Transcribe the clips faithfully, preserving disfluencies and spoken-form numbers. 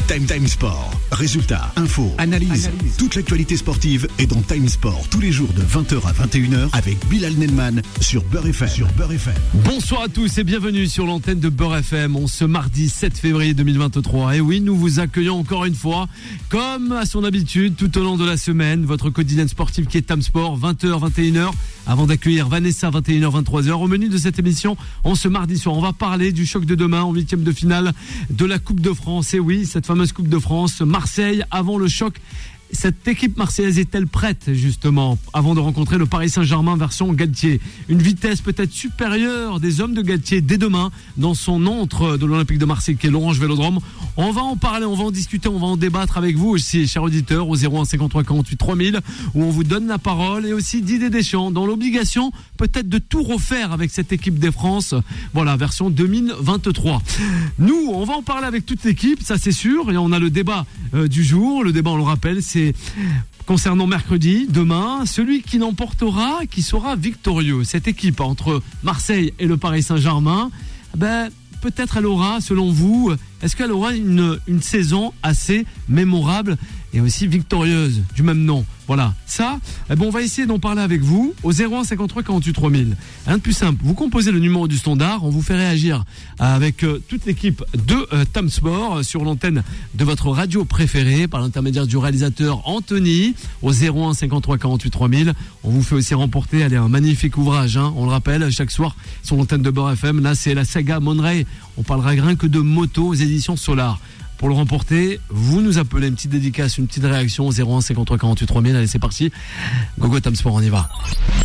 Time Time Sport. Résultats, infos, analyse. Analyse. Toute l'actualité sportive est dans Time Sport tous les jours de vingt heures à vingt et une heures avec Bilal Nelman sur Beurre F M. Sur Beurre F M. Bonsoir à tous et bienvenue sur l'antenne de Beurre F M. On ce mardi sept février deux mille vingt-trois. Et oui, nous vous accueillons encore une fois, comme à son habitude, tout au long de la semaine, votre quotidienne sportive qui est Time Sport, vingt heures, vingt et une heures. Avant d'accueillir Vanessa, vingt et une heures, vingt-trois heures. Au menu de cette émission, on ce mardi soir, on va parler du choc de demain en huitième de finale de la Coupe de France. Et oui, cette fameuse Coupe de France, Marseille avant le choc. Cette équipe marseillaise est-elle prête justement avant de rencontrer le Paris Saint-Germain version Galtier? Une vitesse peut-être supérieure des hommes de Galtier dès demain dans son antre de l'Olympique de Marseille qui est l'Orange Vélodrome. On va en parler, on va en discuter, on va en débattre avec vous aussi, chers auditeurs, au zéro un cinquante-trois quarante-huit trois mille où on vous donne la parole, et aussi Didier Deschamps dans l'obligation peut-être de tout refaire avec cette équipe des France. Voilà, version deux mille vingt-trois. Nous, on va en parler avec toute l'équipe, ça c'est sûr, et on a le débat euh, du jour. Le débat, on le rappelle, c'est concernant mercredi, demain, celui qui l'emportera, qui sera victorieux. Cette équipe entre Marseille et le Paris Saint-Germain, ben, peut-être elle aura, selon vous, est-ce qu'elle aura une, une saison assez mémorable et aussi victorieuse, du même nom? Voilà, ça, eh ben on va essayer d'en parler avec vous au zéro un cinquante-trois quarante-huit trois mille. Rien de plus simple, vous composez le numéro du standard, on vous fait réagir avec euh, toute l'équipe de euh, Time Sport euh, sur l'antenne de votre radio préférée par l'intermédiaire du réalisateur Anthony au zéro un cinquante-trois quarante-huit trois mille. On vous fait aussi remporter allez, un magnifique ouvrage, hein, on le rappelle, chaque soir sur l'antenne de Beurre F M. Là, c'est la saga Monterey. On parlera rien que de moto aux éditions Solar. Pour le remporter, vous nous appelez, une petite dédicace, une petite réaction au zéro un cinquante-trois quarante-huit trois mille. Allez, c'est parti. Gogo Time Sport, on y va.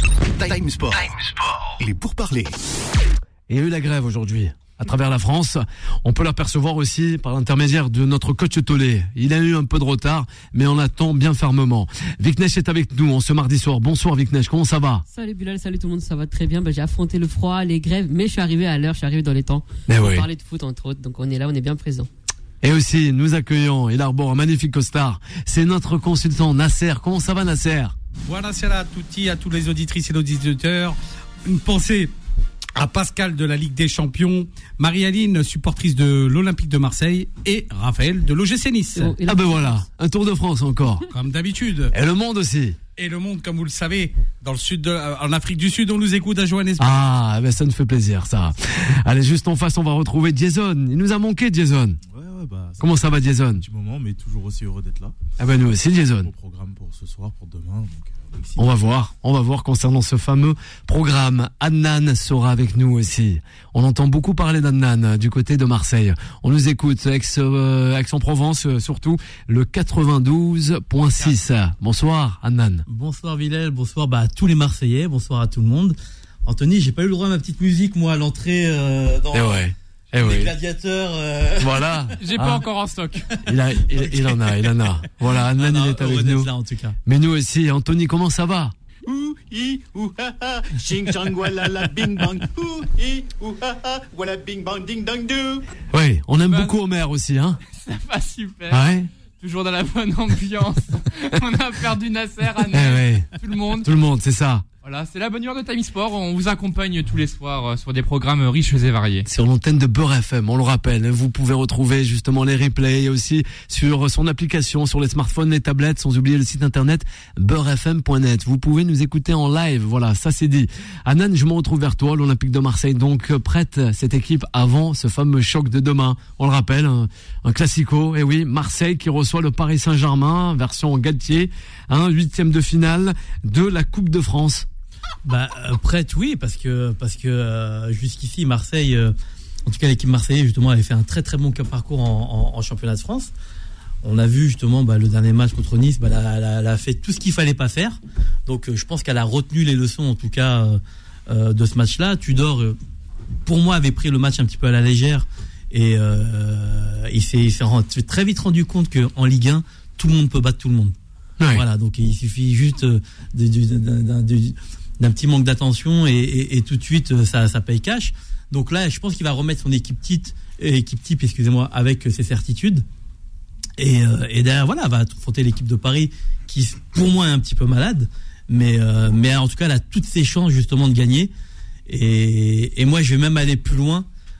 Time Sport. Time Sport. Il est pour parler. Et il y a eu la grève aujourd'hui à travers la France. On peut l'apercevoir aussi par l'intermédiaire de notre coach Tolé. Il a eu un peu de retard, mais on attend bien fermement. Viknesh est avec nous en ce mardi soir. Bonsoir Viknesh, comment ça va? Salut Bilal, salut tout le monde, ça va très bien. Bah, j'ai affronté le froid, les grèves, mais je suis arrivé à l'heure, je suis arrivé dans les temps. Mais on oui. parlait de foot entre autres, donc on est là, on est bien présent. Et aussi, nous accueillons, il arbore un magnifique costard. C'est notre consultant Nasser. Comment ça va Nasser? Buonasera à tutti, à tous les auditrices et auditeurs. Une pensée à Pascal de la Ligue des Champions, Marie-Aline, supportrice de l'Olympique de Marseille, et Raphaël de l'O G C Nice. Oh, ah ben voilà, un Tour de France encore. Comme d'habitude. Et le monde aussi. Et le monde, comme vous le savez, dans le sud de, en Afrique du Sud, on nous écoute à Johannesburg. Ah, ben ça nous fait plaisir, ça. Allez, juste en face, on va retrouver Jason. Il nous a manqué, Jason. Ouais, ouais, bah. Ça Comment ça va, Jason? Un petit moment, mais toujours aussi heureux d'être là. Ah ben nous aussi, Jason. Bon programme pour ce soir, pour demain. Donc, euh, on va voir, on va voir concernant ce fameux programme. Adnan sera avec nous aussi. On entend beaucoup parler d'Adnan du côté de Marseille. On nous écoute, Aix, euh, Aix-en-Provence, euh, surtout le quatre-vingt-douze virgule six. Bonsoir, Adnan. Bonsoir Bilal, bonsoir bah, à tous les Marseillais, bonsoir à tout le monde. Anthony, j'ai pas eu le droit à ma petite musique, moi, à l'entrée euh, dans eh ouais. Eh les oui. gladiateurs. Euh... Voilà. J'ai ah. pas encore en stock. Il, a, il, okay. il en a, il en a. Voilà, Adnan, non, non, il est avec nous. Là, en tout cas. Mais nous aussi, Anthony, comment ça va? Ouh, i, ouh, ha, ha, ching chang, voilà la bing bang. Ouh, i, ouh, ha, ha, voilà bing bang, ding dong do. Oui, on aime bah, beaucoup Homer aussi, hein. Ça va super. Ah ouais. Toujours dans la bonne ambiance. On a perdu Nasser, Anne, eh ouais. tout le monde. Tout le monde, c'est ça. Voilà, c'est la bonne humeur de Time Sport. On vous accompagne tous les soirs sur des programmes riches et variés. Sur l'antenne de Beurre F M, on le rappelle. Vous pouvez retrouver justement les replays et aussi sur son application, sur les smartphones, les tablettes, sans oublier le site internet beurre f m point net. Vous pouvez nous écouter en live. Voilà, ça c'est dit. Anan, je me retrouve vers toi, l'Olympique de Marseille. Donc prête cette équipe avant ce fameux choc de demain. On le rappelle, un, un classico. Et oui, Marseille qui reçoit le Paris Saint-Germain, version Galtier, un huitième de finale de la Coupe de France. Bah euh, prête oui parce que parce que euh, jusqu'ici Marseille euh, en tout cas l'équipe marseillaise justement avait fait un très très bon parcours en, en, en championnat de France. On a vu justement bah, le dernier match contre Nice, bah, elle, a, elle a fait tout ce qu'il fallait pas faire. Donc euh, je pense qu'elle a retenu les leçons en tout cas euh, euh, de ce match-là. Tudor euh, pour moi avait pris le match un petit peu à la légère et euh, il s'est, il s'est très vite rendu compte qu'en Ligue un tout le monde peut battre tout le monde. Ouais. Voilà, donc il suffit juste de, de, de, de, de, d'un petit manque d'attention et, et, et tout de suite ça, ça paye cash. Donc là, je pense qu'il va remettre son équipe type, équipe type, excusez-moi, avec ses certitudes. Et, euh, et derrière, voilà, va affronter l'équipe de Paris qui, pour moi, est un petit peu malade, mais euh, mais en tout cas, elle a toutes ses chances justement de gagner. Et, et moi, je vais même aller plus loin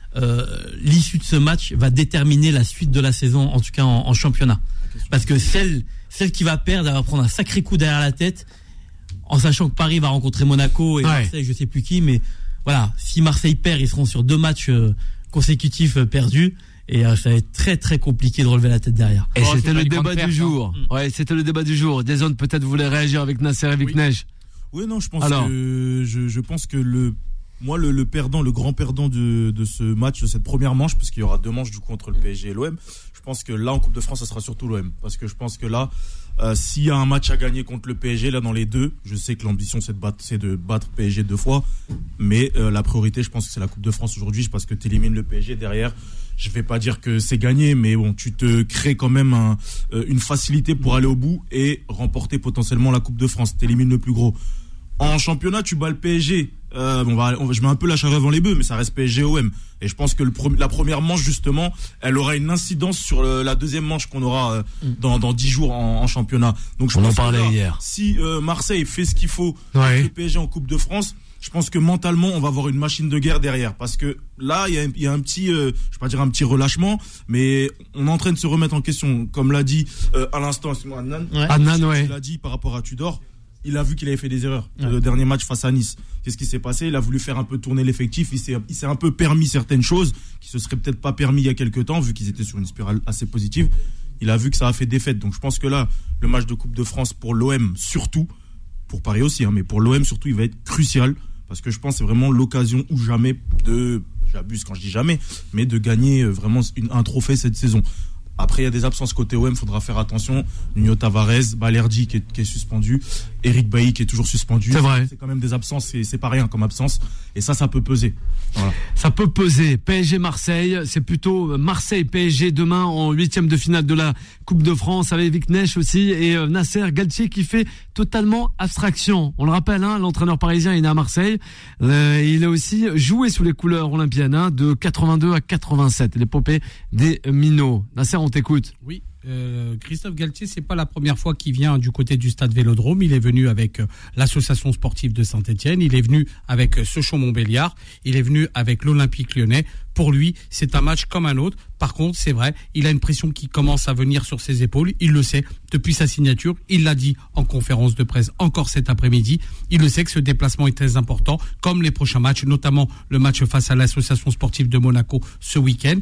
euh, l'issue de ce match va déterminer la suite de la saison, en tout cas en, en championnat. Parce que celle, celle qui va perdre, elle va prendre un sacré coup derrière la tête, en sachant que Paris va rencontrer Monaco et ouais. Marseille, je sais plus qui, mais voilà, si Marseille perd, ils seront sur deux matchs euh, consécutifs euh, perdus. Et euh, ça va être très très compliqué de relever la tête derrière. Et oh, c'était le débat perte, du jour. Hein. Ouais, c'était le débat du jour. Jason, peut-être voulait réagir avec Nasser et Viknesh. Oui. oui, non, je pense Alors. que je, je pense que le moi le, le perdant, le grand perdant de, de ce match, de cette première manche, parce qu'il y aura deux manches du coup entre le P S G et l'O M. Je pense que là en Coupe de France, ça sera surtout l'O M, parce que je pense que là, euh, s'il y a un match à gagner contre le P S G, là dans les deux, je sais que l'ambition c'est de battre, c'est de battre P S G deux fois, mais euh, la priorité, je pense que c'est la Coupe de France aujourd'hui, parce que tu élimines le P S G derrière. Je vais pas dire que c'est gagné, mais bon, tu te crées quand même un, euh, une facilité pour aller au bout et remporter potentiellement la Coupe de France. T'élimines le plus gros. En championnat, tu bats le P S G. Euh, on va, on va, je mets un peu la charrue avant les bœufs, mais ça reste P S G O M. Et je pense que le, la première manche, justement, elle aura une incidence sur le, la deuxième manche qu'on aura euh, dans, dans dix jours en, en championnat. Donc, je on pense en parlait que là, hier. Si euh, Marseille fait ce qu'il faut ouais. avec le P S G en Coupe de France, je pense que mentalement, on va avoir une machine de guerre derrière. Parce que là, il y a, y a un petit, euh, je vais pas dire un petit relâchement, mais on est en train de se remettre en question. Comme l'a dit euh, à l'instant, excuse-moi, Adnan. Ouais. Adnan, ouais. Il l'a dit par rapport à Tudor. Il a vu qu'il avait fait des erreurs. Ouais. Le dernier match face à Nice. Qu'est-ce qui s'est passé? Il a voulu faire un peu tourner l'effectif. Il s'est, il s'est un peu permis certaines choses qui se seraient peut-être pas permis il y a quelques temps, vu qu'ils étaient sur une spirale assez positive. Il a vu que ça a fait défaite. Donc je pense que là, le match de Coupe de France pour l'O M surtout, pour Paris aussi, hein, mais pour l'O M surtout, il va être crucial. Parce que je pense que c'est vraiment l'occasion ou jamais de, j'abuse quand je dis jamais, mais de gagner vraiment une, un trophée cette saison. Après, il y a des absences côté O M, il faudra faire attention. Nuno Tavares, Balerdi qui est, qui est suspendu, Eric Bailly qui est toujours suspendu. C'est vrai. C'est quand même des absences, c'est, c'est pas rien comme absence. Et ça, ça peut peser. Voilà. Ça peut peser. P S G Marseille, c'est plutôt Marseille P S G demain en huitième de finale de la Coupe de France avec Viknesh aussi et euh, Nasser Galtier qui fait totalement abstraction. On le rappelle, hein, l'entraîneur parisien il est né à Marseille. Euh, il a aussi joué sous les couleurs olympiennes hein, de quatre-vingt-deux à quatre-vingt-sept. L'épopée des Minots. Nasser, on t'écoute. Oui. Euh, Christophe Galtier, c'est pas la première fois qu'il vient du côté du stade Vélodrome. Il est venu avec euh, l'association sportive de Saint-Etienne. Il est venu avec euh, Sochaux-Montbéliard. Il est venu avec l'Olympique Lyonnais. Pour lui, c'est un match comme un autre. Par contre, c'est vrai, il a une pression qui commence à venir sur ses épaules. Il le sait depuis sa signature. Il l'a dit en conférence de presse encore cet après-midi. Il le sait que ce déplacement est très important, comme les prochains matchs, notamment le match face à l'association sportive de Monaco ce week-end.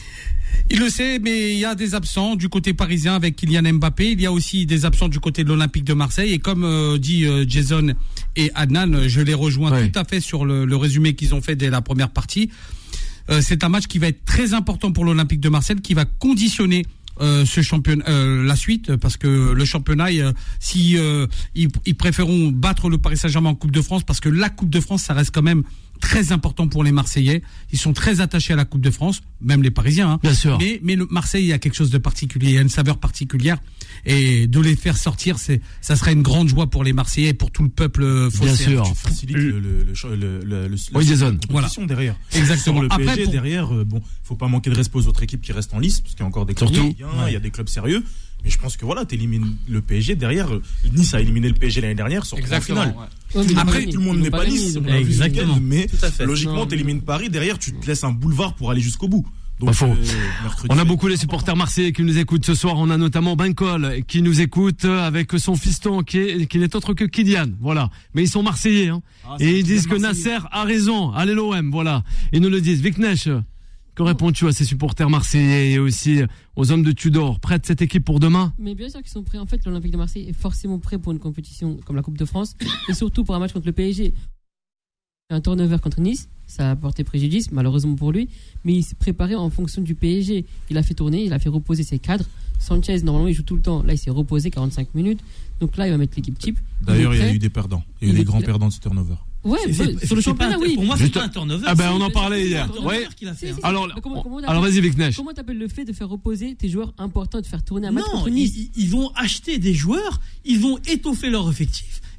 Il le sait, mais il y a des absents du côté parisien avec Kylian Mbappé. Il y a aussi des absents du côté de l'Olympique de Marseille. Et comme euh, dit euh, Jason et Adnan, je les rejoins ouais. tout à fait sur le, le résumé qu'ils ont fait dès la première partie. Euh, c'est un match qui va être très important pour l'Olympique de Marseille, qui va conditionner euh, ce championnat, euh, la suite, parce que le championnat, euh, si euh, ils, ils préféreront battre le Paris Saint-Germain en Coupe de France, parce que la Coupe de France, ça reste quand même très important pour les Marseillais. Ils sont très attachés à la Coupe de France, même les Parisiens. Hein. Bien sûr. Mais, mais le Marseille, il y a quelque chose de particulier, il y a une saveur particulière. Et de les faire sortir, c'est, ça serait une grande joie pour les Marseillais et pour tout le peuple phocéen. Bien sûr. Tu facilites le, le, le, le, le, le, oui, Jason. Voilà. Derrière. Exactement. Sur le Après, P S G, pour... derrière, euh, bon, faut pas manquer de respect aux autres équipes qui restent en lice, parce qu'il y a encore des clubs Surtout, bien, il ouais. y a des clubs sérieux. Mais je pense que voilà, t'élimines le P S G derrière. Nice a éliminé le P S G l'année dernière sur la finale. Ouais. Ouais, Après, tout le monde n'est pas Nice. Exactement. Mais tout à fait. logiquement, t'élimines Paris derrière, tu te laisses un boulevard pour aller jusqu'au bout. Donc, euh, mercredi, on a beaucoup les supporters marseillais qui nous écoutent ce soir. On a notamment Bencol qui nous écoute avec son fiston qui, est, qui n'est autre que Kylian. Voilà. Mais ils sont marseillais. Hein. Ah, et ils disent que Nasser a raison. Allez l'O M. Voilà. Ils nous le disent. Viknesh, que réponds-tu à ces supporters marseillais et aussi aux hommes de Tudor? Prêts cette équipe pour demain? Mais bien sûr qu'ils sont prêts. En fait, l'Olympique de Marseille est forcément prêt pour une compétition comme la Coupe de France et surtout pour un match contre le P S G. Un turnover contre Nice, ça a porté préjudice, malheureusement pour lui, mais il s'est préparé en fonction du P S G. Il a fait tourner, il a fait reposer ses cadres. Sanchez, normalement, il joue tout le temps. Là, il s'est reposé quarante-cinq minutes. Donc là, il va mettre l'équipe type. D'ailleurs, il y a eu des perdants. Il y a eu des grands perdants de ce turnover. Ouais, c'est, c'est, sur le championnat, oui. Pour moi, c'est pas un turnover. Ah ben, on en parlait hier. Ouais. Fait, hein. Alors, comment, comment alors vas-y, Viknesh. Comment t'appelles le fait de faire reposer tes joueurs importants, de faire tourner un match non, contre Nice? ils, ils vont acheter des joueurs, ils vont étoffer leur effectif.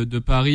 de, de Paris. Je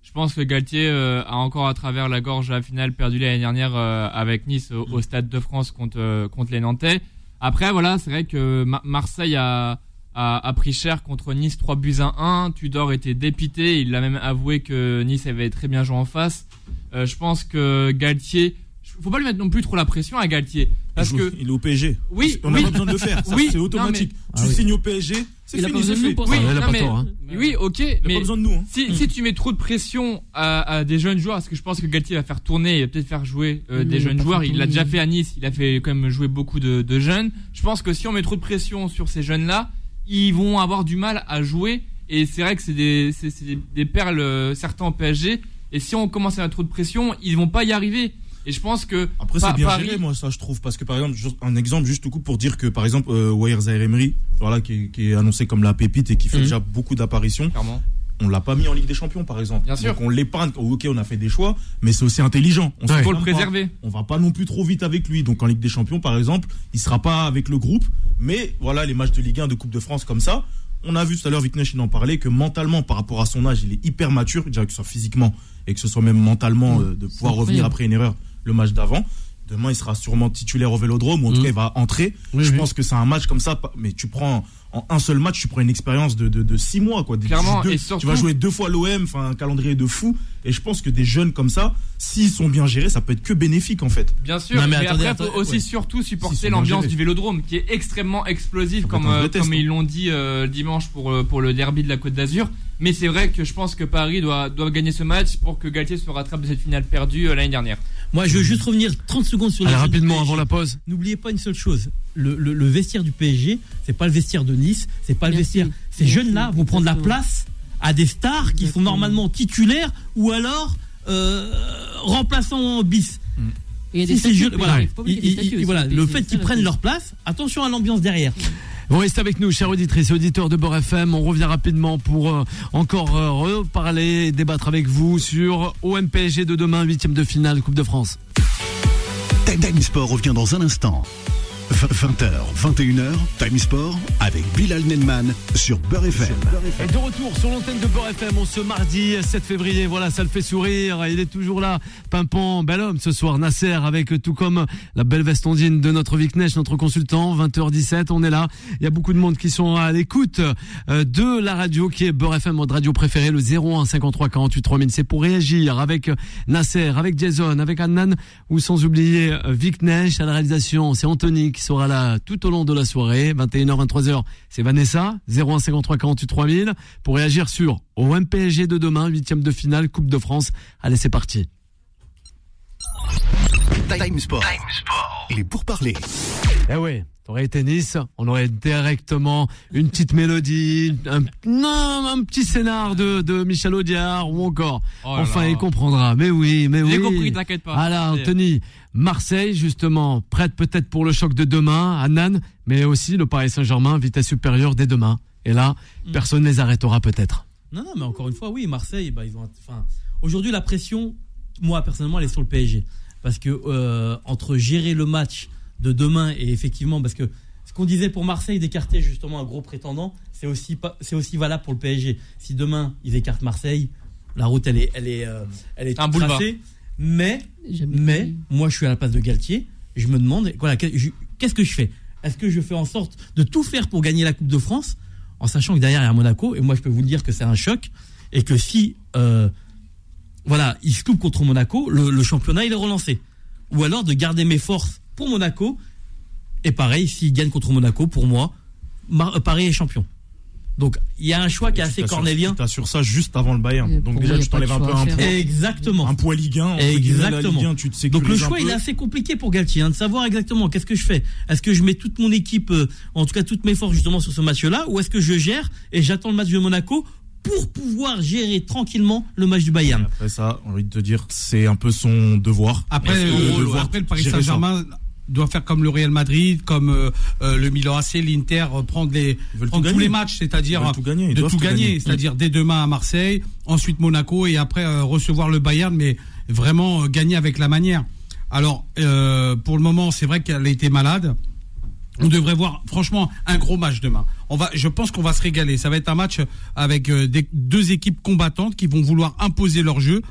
Je pense que Galtier euh, a encore à travers la gorge à la finale perdu l'année dernière euh, avec Nice au, au Stade de France contre euh, contre les Nantais. Après voilà, c'est vrai que Ma- Marseille a, a a pris cher contre Nice trois buts à un. Tudor était dépité, il a même avoué que Nice avait très bien joué en face. Euh, je pense que Galtier, faut pas lui mettre non plus trop la pression à Galtier parce il joue, que il est au P S G. oui, on n'a oui. pas besoin de le faire. Ça, oui, c'est automatique. Non, mais... Tu ah, oui. signes au P S G, c'est Il a fini, pas c'est besoin de nous fait. pour Oui, ça. Ah, il a non, pas mais, tort, hein. oui, ok, Il a mais pas besoin de nous. Hein. si, si tu mets trop de pression à, à des jeunes joueurs, parce que je pense que Galtier va faire tourner et peut-être faire jouer euh, Mais des jeunes pas joueurs, tout il l'a le déjà monde. fait à Nice, il a fait quand même jouer beaucoup de, de jeunes. Je pense que si on met trop de pression sur ces jeunes-là, ils vont avoir du mal à jouer. Et c'est vrai que c'est des, c'est, c'est des, des perles, euh, certains au P S G. Et si on commence à mettre trop de pression, ils vont pas y arriver. Et je pense que Après, Pa- c'est bien Paris, géré, moi, ça, je trouve. Parce que, par exemple, juste un exemple, juste au coup, pour dire que, par exemple, euh, Waher Zaïre-Emery, voilà, qui, est- qui est annoncé comme la pépite et qui fait Mhm. déjà beaucoup d'apparitions, clairement. on l'a pas mis en Ligue des Champions, par exemple. Bien sûr. Donc, on l'épargne. Ok, on a fait des choix, mais c'est aussi intelligent. On Ouais. se Faut le plaint pas. préserver. On va pas non plus trop vite avec lui. Donc, en Ligue des Champions, par exemple, il sera pas avec le groupe. Mais, voilà, les matchs de Ligue un, de Coupe de France comme ça. On a vu tout à l'heure, Viknesh, il en parlait, que mentalement, par rapport à son âge, il est hyper mature, déjà que ce soit physiquement et que ce soit même mentalement, euh, de pouvoir revenir incroyable. après une erreur le match d'avant. Demain, il sera sûrement titulaire au Vélodrome, ou en tout Mhm. cas, il va entrer. Oui, Je oui. pense que c'est un match comme ça, mais tu prends en un seul match, tu prends une expérience de, de, de six mois, quoi. Des- Clairement, deux- et surtout- tu vas jouer deux fois l'O M, enfin, un calendrier de fou. Et je pense que des jeunes comme ça, s'ils sont bien gérés, ça peut être que bénéfique, en fait. Bien sûr, Non, mais mais, attendez, après, faut attendez, aussi ouais. surtout Si, c'est supporter bien l'ambiance géré. du Vélodrome, qui est extrêmement explosive, Ça peut comme, être un vrai euh, test, comme hein. ils l'ont dit euh, dimanche pour, euh, pour le derby de la Côte d'Azur. Mais c'est vrai que je pense que Paris doit, doit gagner ce match pour que Galtier se rattrape de cette finale perdue euh, l'année dernière. Moi, je veux juste revenir trente secondes sur les Allez, jeunes du rapidement, P S G. avant la pause. N'oubliez pas une seule chose, le, le, le vestiaire du P S G, c'est pas le vestiaire de Nice, c'est pas le Merci. vestiaire. Ces Merci. jeunes-là vont prendre la Exactement. place à des stars qui sont Exactement. normalement titulaires ou alors euh, remplaçants bis. Et il y a des Si ces statuts, jeunes, voilà, il faut pas oublier ils- des ils- statuts ils- aussi, voilà, c'est- le c'est fait ça, qu'ils la prennent chose. leur place, attention à l'ambiance derrière. Vous restez avec nous, chers auditrices et auditeurs de Beurre F M. On revient rapidement pour euh, encore euh, reparler et débattre avec vous sur O M P S G de demain, huitième de finale, Coupe de France. Time Time Sport revient dans un instant. vingt heures, vingt et une heures, Time Sport avec Bilal Nenman sur Beurre F M. Et de retour sur l'antenne de Beurre F M, on ce mardi sept février, voilà, ça le fait sourire, il est toujours là, pimpant, bel homme ce soir, Nasser, avec tout comme la belle veste ondine de notre Viknesh, notre consultant, vingt heures dix-sept, on est là, il y a beaucoup de monde qui sont à l'écoute euh, de la radio qui est Beurre F M, votre radio préférée, le zéro un cinquante-trois quarante-huit trois mille, c'est pour réagir avec Nasser, avec Jason, avec Annan, ou sans oublier euh, Viknesh, à la réalisation, c'est Anthony qui sera là tout au long de la soirée, vingt et une heures, vingt-trois heures, c'est Vanessa, zéro un cinquante-trois quarante-huit trois mille, pour réagir sur O M P S G de demain, huitième de finale, Coupe de France. Allez, c'est parti. Time Sport. Il est pour parler. Eh ouais, t'aurais été Nice, on aurait directement une petite mélodie, un, non, un petit scénar de, de Michel Audiard, ou encore, Oh là enfin là. il comprendra, mais oui, mais oui. J'ai compris, t'inquiète pas. Ah là, Anthony, Marseille, justement, prête peut-être pour le choc de demain, à Nantes, mais aussi le Paris Saint-Germain, vitesse supérieure dès demain. Et là, Mm. personne ne les arrêtera peut-être. Non, non, mais encore une fois, oui, Marseille, bah, ils ont. Enfin, aujourd'hui, la pression, moi personnellement, elle est sur le P S G, parce que euh, entre gérer le match de demain et effectivement, parce que ce qu'on disait pour Marseille d'écarter justement un gros prétendant, c'est aussi pas, c'est aussi valable pour le P S G. Si demain ils écartent Marseille, la route elle est, elle est, euh, elle est Un toute boulevard. tracée. Mais, Jamais mais, dit. moi, je suis à la place de Galtier. Je me demande, voilà, que- je- qu'est-ce que je fais? Est-ce que je fais en sorte de tout faire pour gagner la Coupe de France, en sachant que derrière il y a Monaco, et moi je peux vous le dire que c'est un choc, et que si, euh, voilà, il se loupe contre Monaco, le, le championnat il est relancé. Ou alors de garder mes forces pour Monaco, et pareil, s'il gagne contre Monaco, pour moi, Mar- euh, Paris est champion. Donc il y a un choix qui est assez cornélien. Tu sur ça juste avant le Bayern. Et Donc pour déjà, moi, y a tu pas de t'enlèves un peu choix à un faire. poids, Exactement. un poids Ligue un. entre guillemets, la Exactement. Ligue un, tu te Donc le sécurises un choix peu. il est assez compliqué pour Galtier, hein, de savoir exactement qu'est-ce que je fais. Est-ce que je mets toute mon équipe, euh, en tout cas toutes mes forces justement sur ce match-là, ou est-ce que je gère et j'attends le match de Monaco pour pouvoir gérer tranquillement le match du Bayern? Après ça, j'ai envie de te dire, c'est un peu son devoir. Après, Est-ce que euh, le devoir après le Paris gérer ça Saint-Germain doit faire comme le Real Madrid, comme euh, euh, le Milan A C, l'Inter, euh, prendre, les, Ils veulent prendre tout tous gagner. les matchs, c'est-à-dire Ils veulent tout gagner, ils de doivent tout tout gagner, gagner. c'est-à-dire dès demain à Marseille, ensuite Monaco et après euh, recevoir le Bayern, mais vraiment euh, gagner avec la manière. Alors, euh, pour le moment, c'est vrai qu'elle a été malade. On devrait voir franchement un gros match demain. On va, je pense qu'on va se régaler. Ça va être un match avec euh, des, deux équipes combattantes qui vont vouloir imposer leur jeu.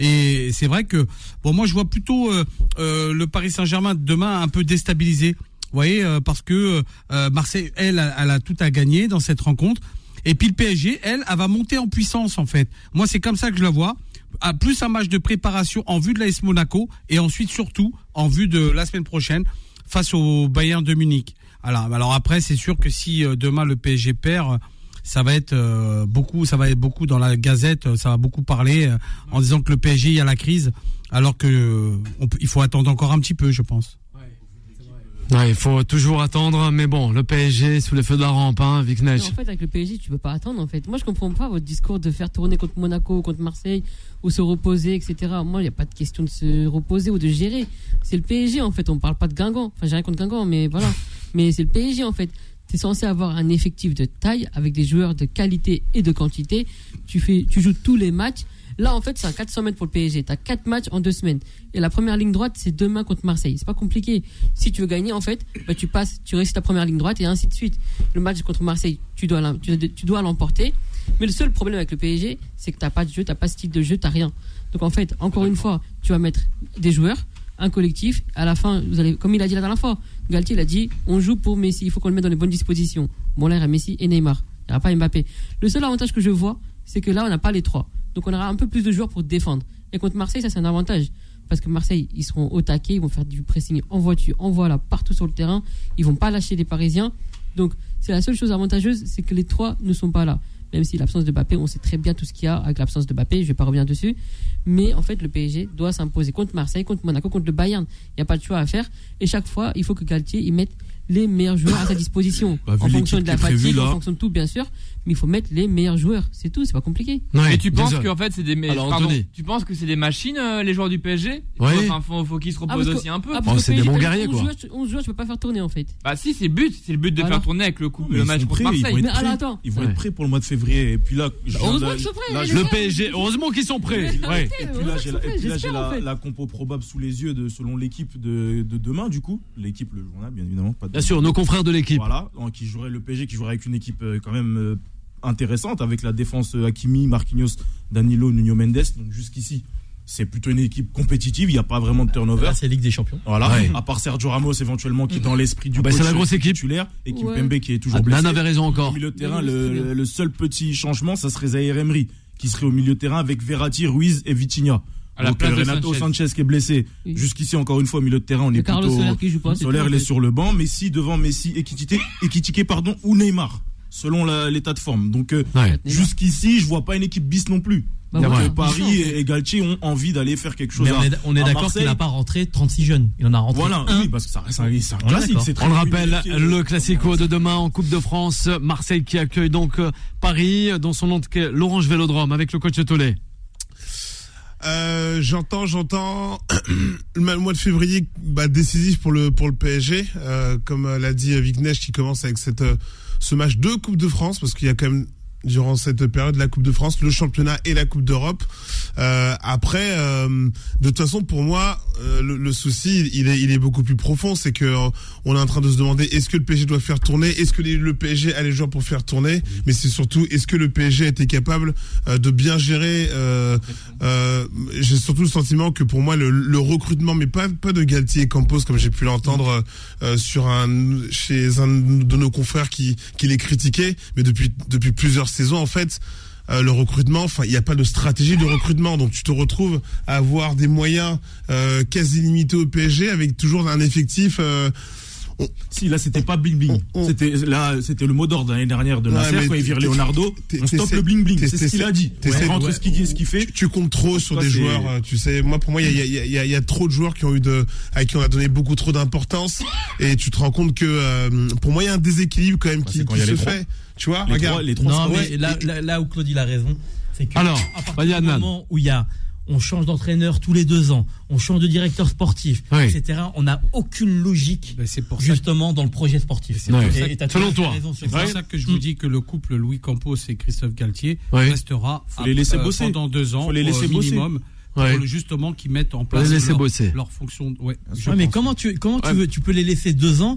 Et c'est vrai que bon, moi je vois plutôt euh, euh, le Paris Saint-Germain demain un peu déstabilisé. Vous voyez, euh, parce que euh, Marseille, elle, elle a tout à gagner dans cette rencontre. Et puis le P S G, elle, elle va monter en puissance en fait. Moi, c'est comme ça que je la vois. À plus un match de préparation en vue de l'A S Monaco et ensuite surtout en vue de la semaine prochaine face au Bayern de Munich. Alors, alors après, c'est sûr que si euh, demain le P S G perd, ça va être euh, beaucoup, ça va être beaucoup dans la Gazette, ça va beaucoup parler euh, en disant que le P S G il y a la crise, alors que euh, on peut, il faut attendre encore un petit peu, je pense. Ouais, il faut toujours attendre, mais bon, le P S G sous les feux de la rampe, hein, Viknesh. En fait, avec le P S G, tu peux pas attendre, en fait. Moi, je comprends pas votre discours de faire tourner contre Monaco, contre Marseille, ou se reposer, et cetera. Moi, il n'y a pas de question de se reposer ou de gérer. C'est le P S G, en fait. On parle pas de Guingamp. Enfin, j'ai rien contre Guingamp, mais voilà. Mais c'est le P S G, en fait. T'es censé avoir un effectif de taille, avec des joueurs de qualité et de quantité. Tu fais, tu joues tous les matchs. Là, en fait, c'est un quatre cents mètres pour le P S G. T'as quatre matchs en deux semaines. Et la première ligne droite, c'est demain contre Marseille. C'est pas compliqué. Si tu veux gagner, en fait, bah, tu passes, tu réussis ta première ligne droite et ainsi de suite. Le match contre Marseille, tu dois, tu, tu dois l'emporter. Mais le seul problème avec le P S G, c'est que t'as pas de jeu, t'as pas ce style de jeu, t'as rien. Donc, en fait, encore une fois, tu vas mettre des joueurs, un collectif. À la fin, vous allez, comme il a dit la dernière fois, Galtier, il a dit, on joue pour Messi. Il faut qu'on le mette dans les bonnes dispositions. Bon, là, il y a Messi et Neymar. Il n'y aura pas Mbappé. Le seul avantage que je vois, c'est que là, on n'a pas les trois. Donc on aura un peu plus de joueurs pour défendre. Et contre Marseille, ça c'est un avantage. Parce que Marseille, ils seront au taquet, ils vont faire du pressing en voiture, en voilà, partout sur le terrain. Ils vont pas lâcher les Parisiens. Donc c'est la seule chose avantageuse, c'est que les trois ne sont pas là. Même si l'absence de Mbappé, on sait très bien tout ce qu'il y a avec l'absence de Mbappé, je vais pas revenir dessus. Mais en fait, le P S G doit s'imposer contre Marseille, contre Monaco, contre le Bayern. Il n'y a pas de choix à faire. Et chaque fois, il faut que Galtier y mette les meilleurs joueurs à sa disposition. Bah, en fonction de la fatigue, prévue, en fonction de tout, bien sûr. Mais il faut mettre les meilleurs joueurs. C'est tout, c'est pas compliqué. Ouais, et tu penses désolé. qu'en fait c'est des Alors, pardon, Anthony. tu penses que c'est des machines euh, les joueurs du P S G? Ouais. Enfin, faut, faut qu'ils se reposent aussi un peu. Ah, Oh, parce c'est que des P S G, bons t'as guerriers, quoi. onze joueurs, onze joueurs, tu peux pas faire tourner en fait. Bah si, c'est le but, c'est le but de Voilà. faire tourner avec le coup, Mais le ils match sont contre prêts, ils Marseille. vont être Mais alors, prêts. attends. Ils vont Ouais. être prêts pour le mois de février. Et puis là, je viens Heureusement de- qu'ils sont prêts, là, les je- Le gars. P S G, heureusement qu'ils sont prêts. Mais- Ouais. Et puis là, j'ai la, et puis là, j'ai J'espère, la, en fait. la compo probable sous les yeux de, selon l'équipe de, de demain, du coup. L'équipe, le journal, bien évidemment. Pas de- Bien sûr, nos confrères de l'équipe. Voilà, donc, qui jouerait le P S G, qui jouerait avec une équipe euh, quand même euh, intéressante, avec la défense euh, Hakimi, Marquinhos, Danilo, Nuno Mendes. Donc jusqu'ici, c'est plutôt une équipe compétitive, il n'y a pas vraiment de turnover. Là, c'est Ligue des Champions. Voilà, Ouais. à part Sergio Ramos éventuellement qui est dans l'esprit du Ah bah, coach c'est la grosse équipe. titulaire et Kim Ouais. Pembe qui est toujours Adnan blessé. avait raison encore. Au milieu de terrain, Oui, c'est très le, bien. le seul petit changement, ça serait Zaïre Emery qui serait au milieu de terrain avec Verratti, Ruiz et Vitinha. À la Donc place euh, de Renato Sanchez. Sanchez qui est blessé. Oui. Jusqu'ici encore une fois au milieu de terrain, on est Et Carlos plutôt Soler qui joue pas. c'est Soler tout, en il est fait. sur le banc, Messi devant Messi, Ekitike, Ekitike pardon ou Neymar selon la- l'état de forme. Donc euh, Ouais. Neymar. jusqu'ici, je vois pas une équipe bis non plus. Bah, Ouais. voilà, Que ils Paris sont, en fait. et, et Galtier ont envie d'aller faire quelque chose. Mais on à- est, on est à d'accord Marseille. qu'il n'a pas rentré trente-six jeunes. Il en a rentré Voilà, un. oui, parce que ça reste un, c'est un On est classique. d'accord. C'est très On le rappelle, compliqué. le Classico de demain en Coupe de France. Marseille qui accueille donc euh, Paris, dans son nom de l'Orange Vélodrome, avec le coach Tollet. Euh, j'entends, j'entends. Le mois de février, bah, décisif pour le pour le P S G, euh, comme l'a dit Viknesh, qui commence avec cette euh, ce match de Coupe de France, parce qu'il y a quand même durant cette période la Coupe de France, le championnat et la Coupe d'Europe. Euh, après, euh, de toute façon, pour moi, euh, le, le souci, il est il est beaucoup plus profond, c'est que euh, on est en train de se demander est-ce que le P S G doit faire tourner, est-ce que les, le P S G a les joueurs pour faire tourner, mais c'est surtout est-ce que le P S G a été capable euh, de bien gérer. Euh, euh, j'ai surtout le sentiment que pour moi le, le recrutement, mais pas pas de Galtier et Campos comme j'ai pu l'entendre euh, sur un chez un de nos confrères qui qui les critiquait, mais depuis depuis plusieurs saisons en fait. Euh, le recrutement, enfin, il n'y a pas de stratégie de recrutement, donc tu te retrouves à avoir des moyens euh, quasi limités au P S G avec toujours un effectif. Euh, on- Si là c'était pas bling bling, On- on- c'était là c'était le mot d'ordre l'année dernière de Ouais, Nasser mais quand il vire Leonardo. t'es- On stoppe t'essaies- le bling bling, c'est ce t'essaies- qu'il a dit. t'essaies- Ouais, entre ouais. ce qu'il dit et ce qu'il fait. tu, tu comptes trop sur Toi, des c'est- joueurs, euh, tu sais. Moi, pour moi, il y a, il y, a, il y, a, il y a trop de joueurs qui ont eu de, à qui on a donné beaucoup trop d'importance, et tu te rends compte que, euh, pour moi, il y a un déséquilibre quand même Bah, qui, c'est quand qui il y a se les trois. fait. Tu vois, Les regarde. trois- les trois Non, sont- mais ouais, là, là, là où Claudie a raison, c'est que Alors, à partir vas-y, du Adnan. moment où il y a, on change d'entraîneur tous les deux ans, on change de directeur sportif, Oui. et cetera. On n'a aucune logique Ben, c'est pour ça justement dans le projet sportif. C'est Ouais. pour ça Et- et t'as Selon tout à fait toi. raison sur C'est ça. pour ça que je vous dis que le couple Louis Campos et Christophe Galtier Ouais. restera Faut les laisser euh, bosser. pendant deux ans Faut les laisser au bosser. minimum Ouais. pour le- justement qu'ils mettent en Faut place les laisser leur, bosser. leur fonction. Ouais, je Ouais, mais pense. comment tu comment tu Ouais. veux tu peux les laisser deux ans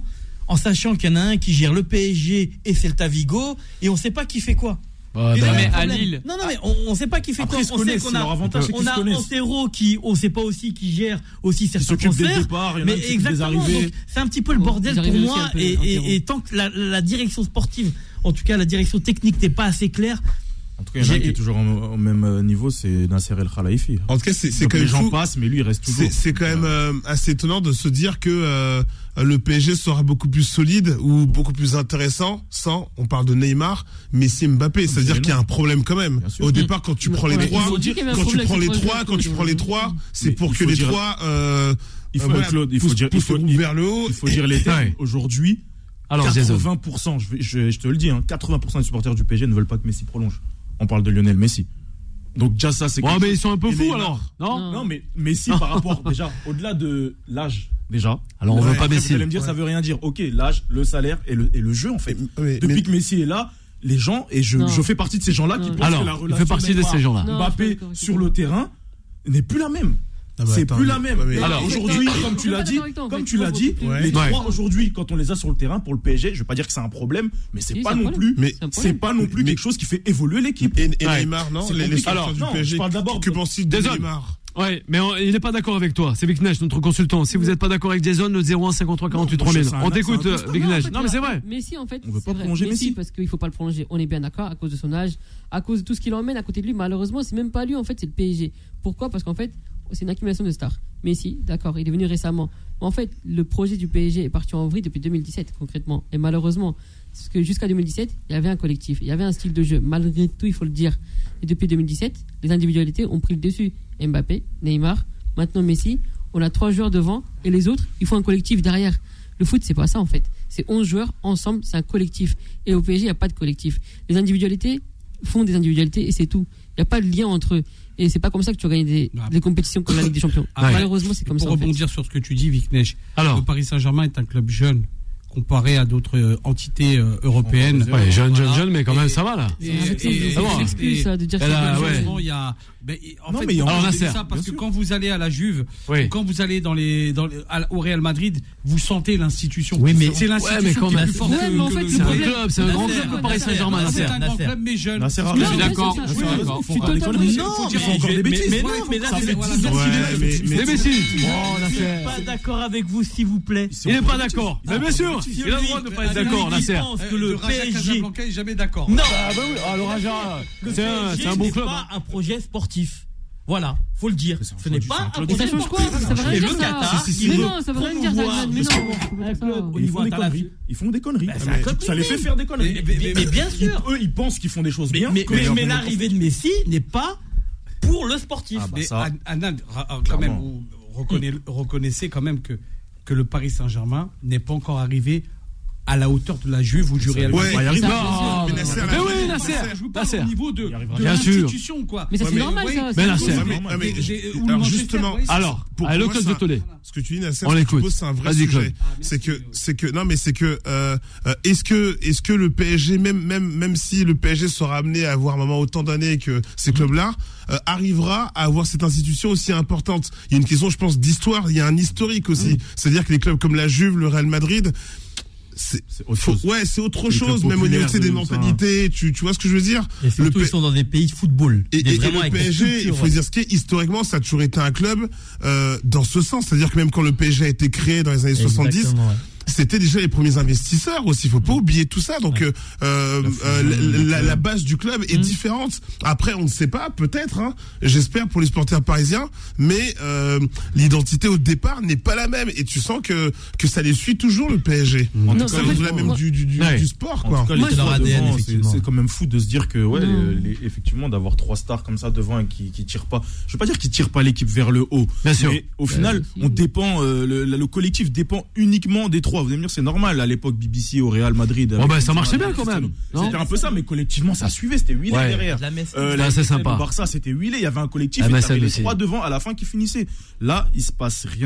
en sachant qu'il y en a un qui gère le P S G et Celta Vigo, et on sait pas qui fait quoi. Bah, Et bah, là, mais le à problème- Lille- Non, non, mais on, on sait pas qui fait Après, quoi. ils se On sait connaissent, qu'on c'est a, leur avantage, c'est on qu'ils se a connaissent. Antero qui, on sait pas aussi qui gère aussi certains s'occupe des transferts. départs, il y en a Mais un qui s'occupe des exactement. arrivées. Donc, c'est un petit peu le Bon, bordel ils pour arrivent aussi moi. un peu, Et, Antero. et, et tant que la, la direction sportive, en tout cas la direction technique n'est pas assez claire. En tout cas, il y en a un J'ai- qui est toujours au, au même niveau, c'est Nasser El Khelaïfi. En tout cas, c'est c'est Donc quand les même gens fou. passent, mais lui, il reste toujours. C'est c'est quand même euh, assez étonnant de se dire que euh, le P S G sera beaucoup plus solide ou beaucoup plus intéressant sans, on parle de Neymar, Messi, Mbappé. C'est-à-dire mais qu'il y a non. un problème quand même. Bien sûr. Au départ, quand tu Mais prends les ouais, trois, il faut dire qu'il y avait un quand tu problème prends les avec les trois, trois quand tu joueurs, prends les oui. trois, c'est Mais pour il que faut les dire- trois euh, Il faut, euh, voilà, Claude, il faut poussent- dire, il poussent faut, le groupe vers le haut. il faut dire les termes. Ouais. Aujourd'hui, Alors, Jason. quatre-vingts pour cent, je, vais- je, je te le dis, hein, quatre-vingts pour cent des supporters du P S G ne veulent pas que Messi prolonge. On parle de Lionel Messi. Donc déjà ça, c'est. Ouais, quelque mais ils chose. sont un peu Et fous Neymar. alors, non? Non. Non, mais Messi par rapport déjà au-delà de l'âge déjà. Alors, on Ouais, veut pas après, Messi. Vous allez me dire, ça veut rien dire. Ok, l'âge, le salaire et le, et le jeu en fait. Mais- mais- Depuis mais- que Messi est là, les gens et je, Non. je fais partie de ces gens-là qui Non. pensent Alors, que la il relation fait partie de Neymar, ces gens-là. Non, Mbappé je suis d'accord, sur le terrain n'est plus la même. Ah bah c'est attends, plus mais- la même. mais- Et Alors, aujourd'hui, je suis comme tu pas l'as d'accord dit, avec toi, en comme fait. tu l'as dit, Ouais. les Ouais. trois aujourd'hui, quand on les a sur le terrain pour le P S G, je vais pas dire que c'est un problème, mais c'est Si, pas c'est un non problème. plus, Mais- C'est un c'est problème. pas non plus Mais- quelque chose qui fait évoluer l'équipe. Et, et Ouais. Neymar, non? C'est Les, les compliqué. supporters Alors, du non, P S G. je parle d'abord Que de- penses-tu de Jason. Neymar? Ouais, mais on- il n'est pas d'accord avec toi. C'est Viknesh, notre consultant. Si vous n'êtes pas d'accord avec Jason, le zéro un cinquante-trois quarante-huit Non, moi, je- trois mille. c'est un- On t'écoute, c'est un euh, constat. Viknesh. en fait, Non, mais c'est vrai. Messi, en fait, On veut c'est pas vrai. prolonger Messi. parce qu'il faut pas le prolonger. On est bien d'accord à cause de son âge, à cause de tout ce qu'il emmène à côté de lui. Malheureusement, c'est même pas lui, en fait, c'est le P S G. Pourquoi? Parce qu'en fait, c'est une accumulation de stars. Messi, d'accord, il est venu récemment. Mais en fait, le projet du P S G est parti en vrille depuis deux mille dix-sept, concrètement. Et malheureusement, parce que jusqu'à deux mille dix-sept, il y avait un collectif, il y avait un style de jeu. Malgré tout, il faut le dire. Et depuis deux mille dix-sept, les individualités ont pris le dessus. Mbappé, Neymar, maintenant Messi. On a trois joueurs devant et les autres, il faut un collectif derrière. Le foot, c'est pas ça en fait. C'est onze joueurs ensemble, c'est un collectif. Et au P S G, il n'y a pas de collectif. Les individualités font des individualités et c'est tout. Il n'y a pas de lien entre eux. Et c'est pas comme ça que tu vas gagner des, Ah. des compétitions comme la Ligue des Champions. Ah, Malheureusement, c'est comme Pour ça en fait. rebondir sur ce que tu dis, Viknesh, Alors. le Paris Saint-Germain est un club jeune comparé à d'autres euh, entités euh, européennes. Ouais, jeune, jeune, Voilà. jeune, mais quand même, Et- ça va là. Et, Arrêtez, et- c'est va. une excuse, ça, de dire Elle que a- c'est ouais. Franchement, il y a. Ben, en Non, fait, mais il y a- on Alors, dit Nasser, ça parce bien que sûr. quand vous allez à la Juve, Oui. ou quand vous allez dans les, dans les- à- au Real Madrid, vous sentez l'institution. Oui, mais- c'est l'institution Ouais, mais quand qui est même. plus forte Ouais, que- mais en que fait, le- le C'est un problème- club, c'est un grand Nasser, club, le Paris Nasser, Saint-Germain. C'est Nasser, un grand Nasser. club, mais jeune. Nasser a Non, raison. Je suis mais d'accord, c'est ça. je suis Ouais, d'accord. je Faut suis encore des totalement- conneries. faut Non, dire mais- encore des mais- bêtises. mais non, Ouais, mais faut- là, ça c'est- fait voilà, dix ans Ouais, qu'il est là. mais- faut- mais- C'est Messi. Je Oh, suis Nasser. pas d'accord avec vous, s'il vous plaît. Il n'est pas d'accord. Mais bien sûr, il a le droit de ne pas être d'accord, Celui qui Nasser. pense que Euh, le le Raja P S G. Casablanca est jamais d'accord. Non, Ah bah oui, alors Raja, le c'est un, P S G c'est un bon n'est club. pas un projet sportif. Voilà, faut le dire. C'est un Ce n'est club, pas c'est un un club. Et projet ça change quoi? sportif. Ça veut rien Et dire le ça. Qatar, Si, si, il mais veut non, ça veut rien dire, promouvoir Zagman, mais le non. sport. Un club au Ils niveau font des conneries. international. Ils font des conneries. Bah, c'est un club Ça les privé. fait faire des conneries. Mais- mais- Mais bien sûr. Eux, ils pensent qu'ils font des choses Mais, bien. mais, que mais- les mais gens l'arrivée de Messi n'est pas pour le sportif. Ah bah Mais ça, An- Anand, ra- ra- quand même, clairement. vous reconnaissez, reconnaissez quand même que, que le Paris Saint-Germain n'est pas encore arrivé à la hauteur de la Juve ou du Real Ouais, Madrid. va y arriver. Non, mais Nasser, mais la- oui, Nasser, Je vous parle Nasser. au niveau de, Il arrivera. de Bien sûr. l'institution, quoi. Mais ça, Ouais, c'est mais- normal, oui, ça. mais c'est là, normal. c'est- Ouais, mais- ah, mais- J'ai- ou le alors Manchester, justement, oui, c'est- Alors, Pour- allez, le pour moi, coach ça- de Tolé. Ce que tu dis, Nasser, On ce que tu l'écoute. poses, c'est un vrai Vas-y, Claude. sujet. C'est que, c'est que, non, mais c'est que, euh, euh, est-ce que, est-ce que le P S G, même, même, même si le P S G sera amené à avoir un moment autant d'années que ces clubs-là, euh, arrivera à avoir cette institution aussi importante? Il y a une question, je pense, d'histoire. Il y a un historique aussi. C'est-à-dire que les clubs comme la Juve, le Real Madrid, c'est, C'est autre faut- chose. ouais, c'est autre Les chose, clubs même au niveau populaires tu sais, des de- mentalités. Tu, tu vois ce que je veux dire? Et surtout, Le P- ils sont dans des pays de football. Et, Des- et- et vraiment le avec des P S G, il structures. faut dire ce qui est, historiquement, ça a toujours été un club euh, dans ce sens. C'est-à-dire que même quand le P S G a été créé dans les années soixante-dix, Exactement, ouais. c'était déjà les premiers investisseurs aussi. Il faut pas oublier tout ça. Donc, euh, euh, euh, la, la, la base du club est Mm. différente. Après, on ne sait pas, peut-être. Hein, j'espère pour les supporters parisiens, mais euh, l'identité au départ n'est pas la même. Et tu sens que que ça les suit toujours le P S G. En Non, tout Ça en cas, fait, vient même moi- du du, du, Ouais. du sport, En quoi. tout cas, Moi, les je- stars leur A D N, devant, c'est- effectivement. c'est quand même fou de se dire que, ouais, Non. euh, les- effectivement, d'avoir trois stars comme ça devant et qui, qui tirent pas. Je veux pas dire qu'ils tirent pas l'équipe vers le haut. Bien sûr. Mais au final, si. on dépend, euh, le, le collectif dépend uniquement des trois. Vous allez me dire, c'est normal. À l'époque, B B C au Real Madrid. Bon, avec bah, ça Cristiano marchait bien Ronaldo, quand même. Cristiano. Non C'était un peu ça, mais collectivement, ça suivait. C'était huilé Ouais. derrière. La messe. Euh, C'était la- assez sympa. Le Barça, c'était huilé. Il y avait un collectif. Ah, et mais t'avais ça les aussi. trois devant à la fin qui finissaient. Là, il se passe rien.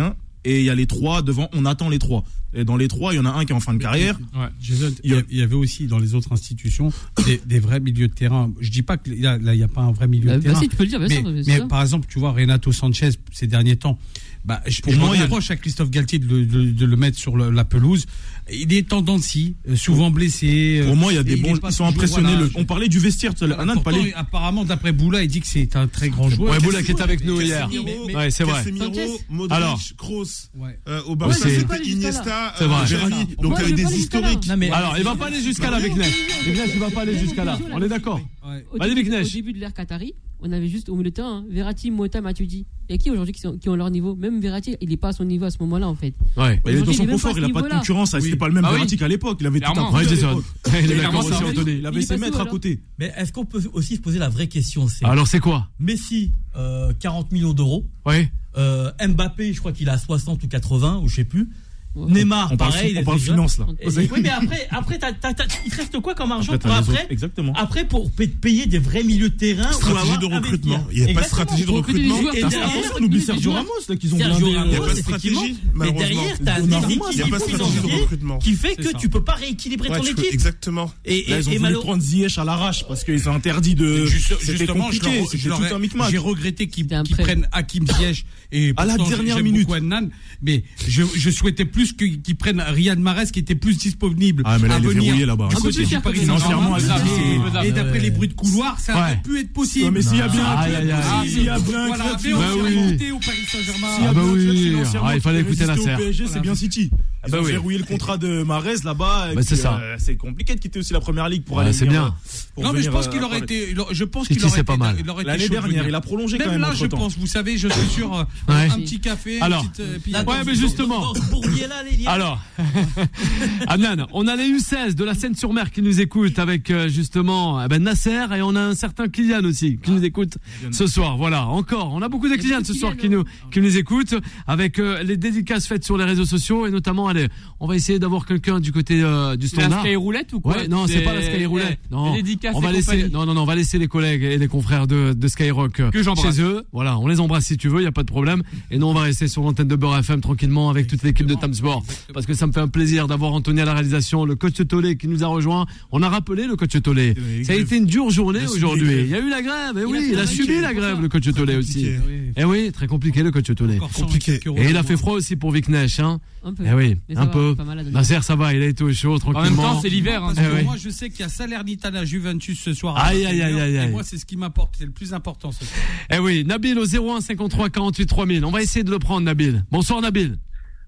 et il y a les trois devant, on attend les trois. Et dans les trois, il y en a un qui est en fin de carrière. Ouais. Jason, il y, a, il y avait aussi dans les autres institutions des, des vrais milieux de terrain. Je dis pas que là, là il n'y a pas un vrai milieu Bah, de terrain. si, tu peux le dire, bien mais, sûr, bien mais sûr. par exemple, tu vois, Renato Sanchez, ces derniers temps, bah, je, Pour je moi, il y a- reproche à Christophe Galtier de, le- de- de le mettre sur le- la pelouse. Il est tendancieux, souvent blessé. Pour moi, il y a des il bons, est pas ils sont toujours, impressionnés. voilà. Le- on parlait du vestiaire tout à l'heure. Anan Pourtant, parlait. apparemment, d'après Boula, il dit que c'est un très grand joueur. Ouais, Boula qui est avec nous hier. Casemiro, Ouais, c'est vrai. Casemiro, Sanchez. Modric, Alors. Kroos, Ouais. euh, au Barça, Ouais, je vais c'était pas aller jusqu'à Iniesta, C'est vrai. euh, Verratti. Moi, Donc je avec vais pas des aller jusqu'à là. historiques. Non, mais Alors, il va pas aller jusqu'à là, Vignesh. Vignesh, il va pas aller jusqu'à là. On est d'accord. Ouais. Au, Vas-y, début, Vignesh. au début de l'ère Qatari, on avait juste au milieu de terrain hein, Verratti, Mota, Matuidi. Et qui aujourd'hui qui, sont- qui ont leur niveau? Même Verratti, il n'est pas à son niveau à ce moment-là en fait. Ouais. Il est dans Aujourd'hui, son il est même confort, pas à il ce a pas de niveau-là. concurrence. C'était Oui. pas le même Ah oui. Verratti qu'à l'époque. Il avait tout Clairement. un Ouais, c'est ça. Il est Il d'accord avait aussi, ses- Anthony. il avait Il est ses pas maîtres sous, à alors. côté. Mais est-ce qu'on peut aussi se poser la vraie question? C'est Alors, c'est quoi? Messi, euh, quarante millions d'euros. Oui. Euh, Mbappé, je crois qu'il a soixante ou quatre-vingts, ou je sais plus. Ouais. Neymar, On parle, pareil. il on est parle déjà- finance là. Et- Oui, mais après, après t'as- t'as- t'as- il te reste quoi comme argent Après, pour t'as les après autres. Exactement. Après, pour pa- payer des vrais milieux de terrain ou Stratégie avoir de un recrutement. vestiaire. Il n'y a pas de Exactement. stratégie de Pour recruter des recrutement. joueurs, Et t'as derrière, pas- On oublie des Sergio joueurs. Ramos là qu'ils ont Sergio blindé. Ramos, Il n'y a pas de effectivement. stratégie, Mais malheureusement. derrière, t'as un Donnarumma, effectif Il n'y a pas de stratégie de financier recrutement. qui fait C'est que ça. tu peux pas rééquilibrer Ouais, ton tu- équipe. Exactement. Et, Là, et, ils ont et voulu malo- prendre Ziyech à l'arrache parce qu'ils ont interdit de. Juste- C'était justement, je compliqué. leur- je C'était leur ai- tout un micmac. j'ai regretté qu'ils C'était un qu'ils prêt. prennent Hakim Ziyech et À la pourtant, dernière j'aime minute. beaucoup Adnan, mais je, je souhaitais plus que- qu'ils prennent Riyad Mahrez qui était plus disponible Ah, mais là, à il est venir verrouillé là-bas. du Un peu côté plus du cher, Paris quand même. Saint-Germain. Financièrement, Et- faisable. Et d'après les bruits de couloir, ça aurait Ouais. pu être possible. Ouais, mais s'il y a bien un Aïe, club, aïe, aïe. ah, s'il y a bien un Voilà, club mais on Bah s'est oui. remonté au Paris Saint-Germain. S'il y a Ah bah bien un club oui. financièrement Ah, il fallait qui peut écouter résister Nasser. au P S G, c'est Voilà. bien City. Ils bah ont oui. verrouillé le contrat de Mahrez là-bas. et Bah, c'est puis, ça. euh, C'est compliqué de quitter aussi la première ligue pour Ouais, aller. c'est venir, bien. euh, pour Non, mais je venir, pense euh, qu'il aurait après. été. Je pense City, qu'il aurait c'est été. pas mal. il aurait été L'année chaud de dernière, venir. il a prolongé quand Même même. là, je entre-temps. pense. Vous savez, je suis sûr. euh, Ouais. Un petit café. une Alors, petite, euh, puis- Là, Ouais, dans- mais justement. dans- dans ce bourbier-là, les liens. Alors, Adnan, on a les U seize de la Seine-sur-Mer qui nous écoutent avec euh, justement eh ben, Nasser et on a un certain Kylian aussi qui nous écoute ce soir. Voilà, encore, on a beaucoup de Il y a Kylian beaucoup de ce soir qui Kylian, nous qui nous écoutent avec euh, les dédicaces faites sur les réseaux sociaux et notamment, allez, on va essayer d'avoir quelqu'un du côté euh, du La standard. Sky Roulette ou quoi? Ouais, non, c'est pas la Sky Roulette. Non, Les dédicaces on va et laisser, compagnie. non, non, non, on va laisser les collègues et les confrères de, de Skyrock euh, Que j'embrasse. chez eux. Voilà, on les embrasse si tu veux, il y a pas de problème. Et nous, on va rester sur l'antenne de Beurre F M tranquillement avec toute l'équipe de Time Sport. Parce que ça me fait un plaisir d'avoir Anthony à la réalisation, le coach Tolé qui nous a rejoint. On a rappelé le coach Tolé. Oui, Ça a grève. été une dure journée Il a subi aujourd'hui. les grèves. Il y a eu la grève. Et Il oui, a fait il a la subi grève, la c'est grève, pour le coach Tolé aussi. compliqué. Et oui, très compliqué le coach Tolé. Encore cent Compliqué. quelques euros Et il a de fait moins. froid aussi pour Viknesh, hein. Un peu. Eh oui, Mais ça un va, peu. pas mal à donner. Nasser, ça va, il a été au chaud, En tranquillement. même temps, c'est l'hiver. hein. Parce Eh que oui. moi, je sais qu'il y a Salernitana Juventus ce soir. Aïe, aïe, aïe, aïe, Et aïe. moi, c'est ce qui m'importe. C'est le plus important ce soir. Eh oui, Nabil au zéro un cinquante-trois quarante-huit trois mille. On va essayer de le prendre, Nabil. Bonsoir, Nabil.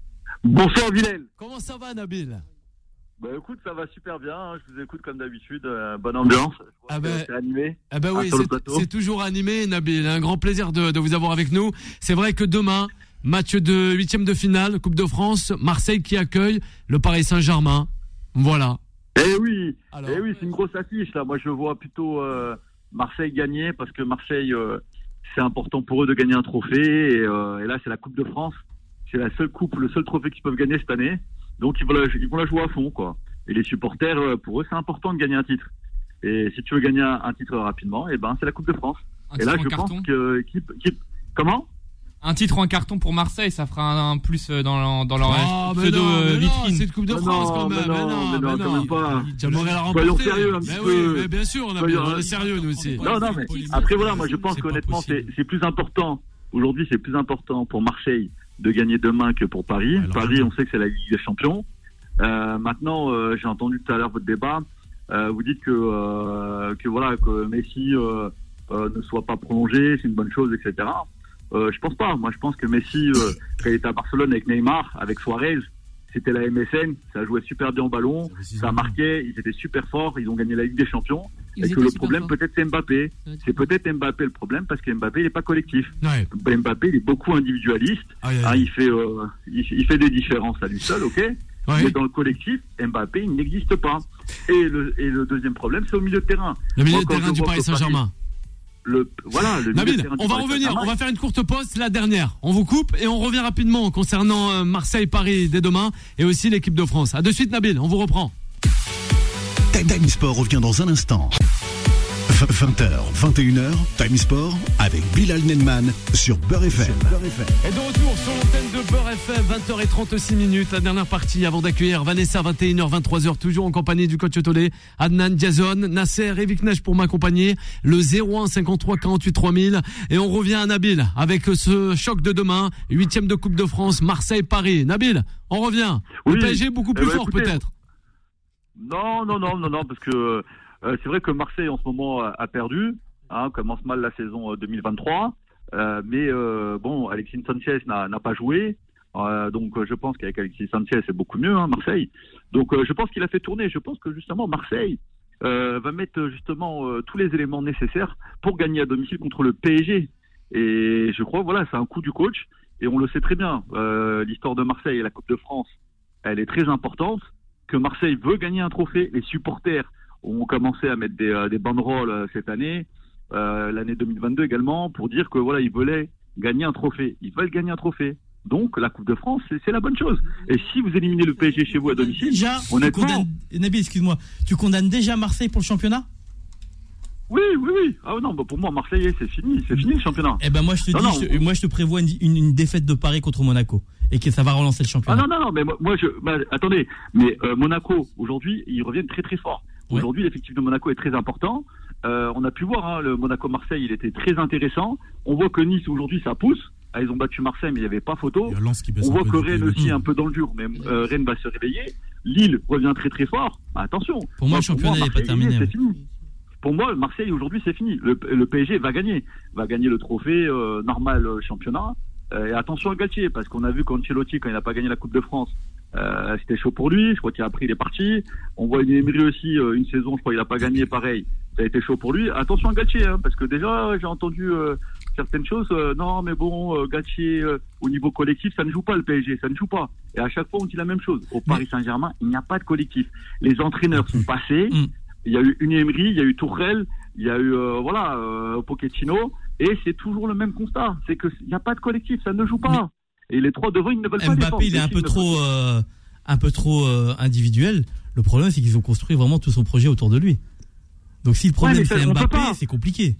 Bonsoir Vilaine. Comment ça va, Nabil? Bah écoute, ça va super bien, hein. Je vous écoute comme d'habitude, euh, bonne ambiance. Je vois Ah que ben- c'est animé. Eh ben Ah, oui, sur le c'est- plateau. c'est toujours animé, Nabil. Un grand plaisir de, de vous avoir avec nous. C'est vrai que demain, match de huitième de finale, Coupe de France, Marseille qui accueille le Paris Saint-Germain. Voilà. Eh oui, Alors, eh oui, c'est une grosse affiche là. Moi je vois plutôt euh, Marseille gagner parce que Marseille, euh, c'est important pour eux de gagner un trophée et, euh, et là c'est la Coupe de France. C'est la seule coupe, le seul trophée qu'ils peuvent gagner cette année. Donc ils vont la, ils vont la jouer à fond quoi. Et les supporters, euh, pour eux, c'est important de gagner un titre. Et si tu veux gagner un, un titre rapidement, eh ben c'est la Coupe de France. Un et là titre je en pense carton. que qui, qui, comment Un titre en carton pour Marseille, ça fera un, un plus euh, dans, dans leur Ah, mais pseudo non, euh, mais non, vitrine. c'est une Coupe de Mais France non, quand même. mais non, mais non, quand même pas. J'aimerais la remporter. Soyons sérieux un petit mais peu. oui, mais bien sûr, Nabil, Soyons- on est sérieux nous aussi. Non, non, mais après voilà, moi je pense C'est pas qu'honnêtement c'est possible. c'est plus important. Aujourd'hui, c'est plus important pour Marseille de gagner demain que pour Paris. Ouais, Paris, on sait que c'est la Ligue des Champions. Euh, maintenant, euh, j'ai entendu tout à l'heure votre débat. Euh, vous dites que euh, que voilà que Messi euh, euh, ne soit pas prolongé, c'est une bonne chose, et cetera. Euh, je pense pas. Moi, je pense que Messi, euh, quand il était à Barcelone avec Neymar, avec Suarez, c'était la M S N. Ça jouait super bien au ballon, ça marquait, ils étaient super forts, ils ont gagné la Ligue des Champions. Ils Et que étaient le super problème, forts. peut-être, c'est Mbappé. Ouais. C'est peut-être Mbappé le problème parce que Mbappé, il n'est pas collectif. Ouais. Mbappé, il est beaucoup individualiste. Aïe, aïe, Ah, aïe. il fait, euh, il, il fait des différences à lui seul, ok. Ouais. Mais dans le collectif, Mbappé, il n'existe pas. Et le, et le deuxième problème, c'est au milieu de terrain. Le milieu Moi, de quand terrain je du vois Paris que Paris- Saint-Germain. Le, voilà, le milieu de Nabil, terrain du on va Paris revenir, Saint-Germain, on va faire une courte pause, c'est la dernière. On vous coupe et on revient rapidement concernant euh, Marseille-Paris dès demain et aussi l'équipe de France. À de suite, Nabil, on vous reprend. Time Sport revient dans un instant. vingt heures, vingt et une heures, Time Sport avec Bilal Nenman sur Beurre F M. Et de retour sur l'antenne de Beurre F M, vingt heures trente-six minutes, la dernière partie avant d'accueillir Vanessa, vingt et une heures, vingt-trois heures, toujours en compagnie du coach Tolé, Adnan, Jason, Nasser et Viknesh pour m'accompagner, le zéro un cinquante-trois quarante-huit trois mille. Et on revient à Nabil avec ce choc de demain, huitième de Coupe de France, Marseille-Paris. Nabil, on revient. Oui. Le P S G beaucoup plus Eh ben, fort écoutez, peut-être. Non, non, non, non, non, parce que euh, c'est vrai que Marseille en ce moment a, a perdu, hein, commence mal la saison deux mille vingt-trois, euh, mais euh, bon, Alexis Sanchez n'a, n'a pas joué, euh, donc euh, je pense qu'avec Alexis Sanchez c'est beaucoup mieux, hein, Marseille. Donc euh, je pense qu'il a fait tourner. Je pense que justement Marseille euh, va mettre justement euh, tous les éléments nécessaires pour gagner à domicile contre le P S G. Et je crois, voilà, c'est un coup du coach, et on le sait très bien. Euh, l'histoire de Marseille et la Coupe de France, elle est très importante. Que Marseille veut gagner un trophée, les supporters ont commencé à mettre des, euh, des banderoles euh, cette année, euh, l'année deux mille vingt-deux également, pour dire que voilà, ils voulaient gagner un trophée. Ils veulent gagner un trophée. Donc la Coupe de France, c'est, c'est la bonne chose. Et si vous éliminez le P S G chez vous à domicile, déjà, honnêtement, tu condamnes, Nabil, excuse-moi, tu condamnes déjà Marseille pour le championnat? oui, oui, oui. Ah non, bah pour moi, Marseillais, c'est fini, c'est fini le championnat. Eh ben moi je te Non, dis, non. je, moi je te prévois une, une, une défaite de Paris contre Monaco et que ça va relancer le Ah championnat. non, non, non, mais moi, moi, je, bah, attendez, mais euh, Monaco, aujourd'hui, ils reviennent très très fort. Ouais. Aujourd'hui, l'effectif de Monaco est très important. Euh, on a pu voir, hein, le Monaco-Marseille, il était très intéressant. On voit que Nice, aujourd'hui, ça pousse. Ah, ils ont battu Marseille, mais il n'y avait pas photo. Il y a Lens qui baisse On un voit peu que du Rennes pied. aussi est un peu dans le dur, mais euh, Rennes va se réveiller. Lille revient très très fort. Bah, attention. Pour moi, le championnat n'est pas Marseille, terminé, C'est ouais. fini. Pour moi, Marseille, aujourd'hui, c'est fini. Le, le P S G va gagner. Va gagner le trophée euh, normal euh, championnat. Euh, et attention à Galtier, parce qu'on a vu qu'Ancelotti, quand il n'a pas gagné la Coupe de France, euh, c'était chaud pour lui. Je crois qu'il a pris, il est parti. On voit une Emery aussi, euh, une saison, je crois qu'il n'a pas gagné, pareil. Ça a été chaud pour lui. Attention à Galtier, hein, parce que déjà, j'ai entendu euh, certaines choses. Euh, non, mais bon, euh, Galtier, euh, au niveau collectif, ça ne joue pas le P S G, ça ne joue pas. Et à chaque fois, on dit la même chose. Au Paris Saint-Germain, il n'y a pas de collectif. Les entraîneurs sont passés. Mm. Il y a eu une Emery, il y a eu Tourelle, il y a eu euh, voilà euh, Pochettino, et c'est toujours le même constat, c'est que il n'y a pas de collectif, ça ne joue pas. Et les trois devant, ils ne veulent pas défendre. Mbappé, il est un peu trop, euh, un peu trop euh, individuel. Le problème, c'est qu'ils ont construit vraiment tout son projet autour de lui. Donc si le problème Ouais, mais ça, c'est on peut Mbappé, pas. c'est compliqué.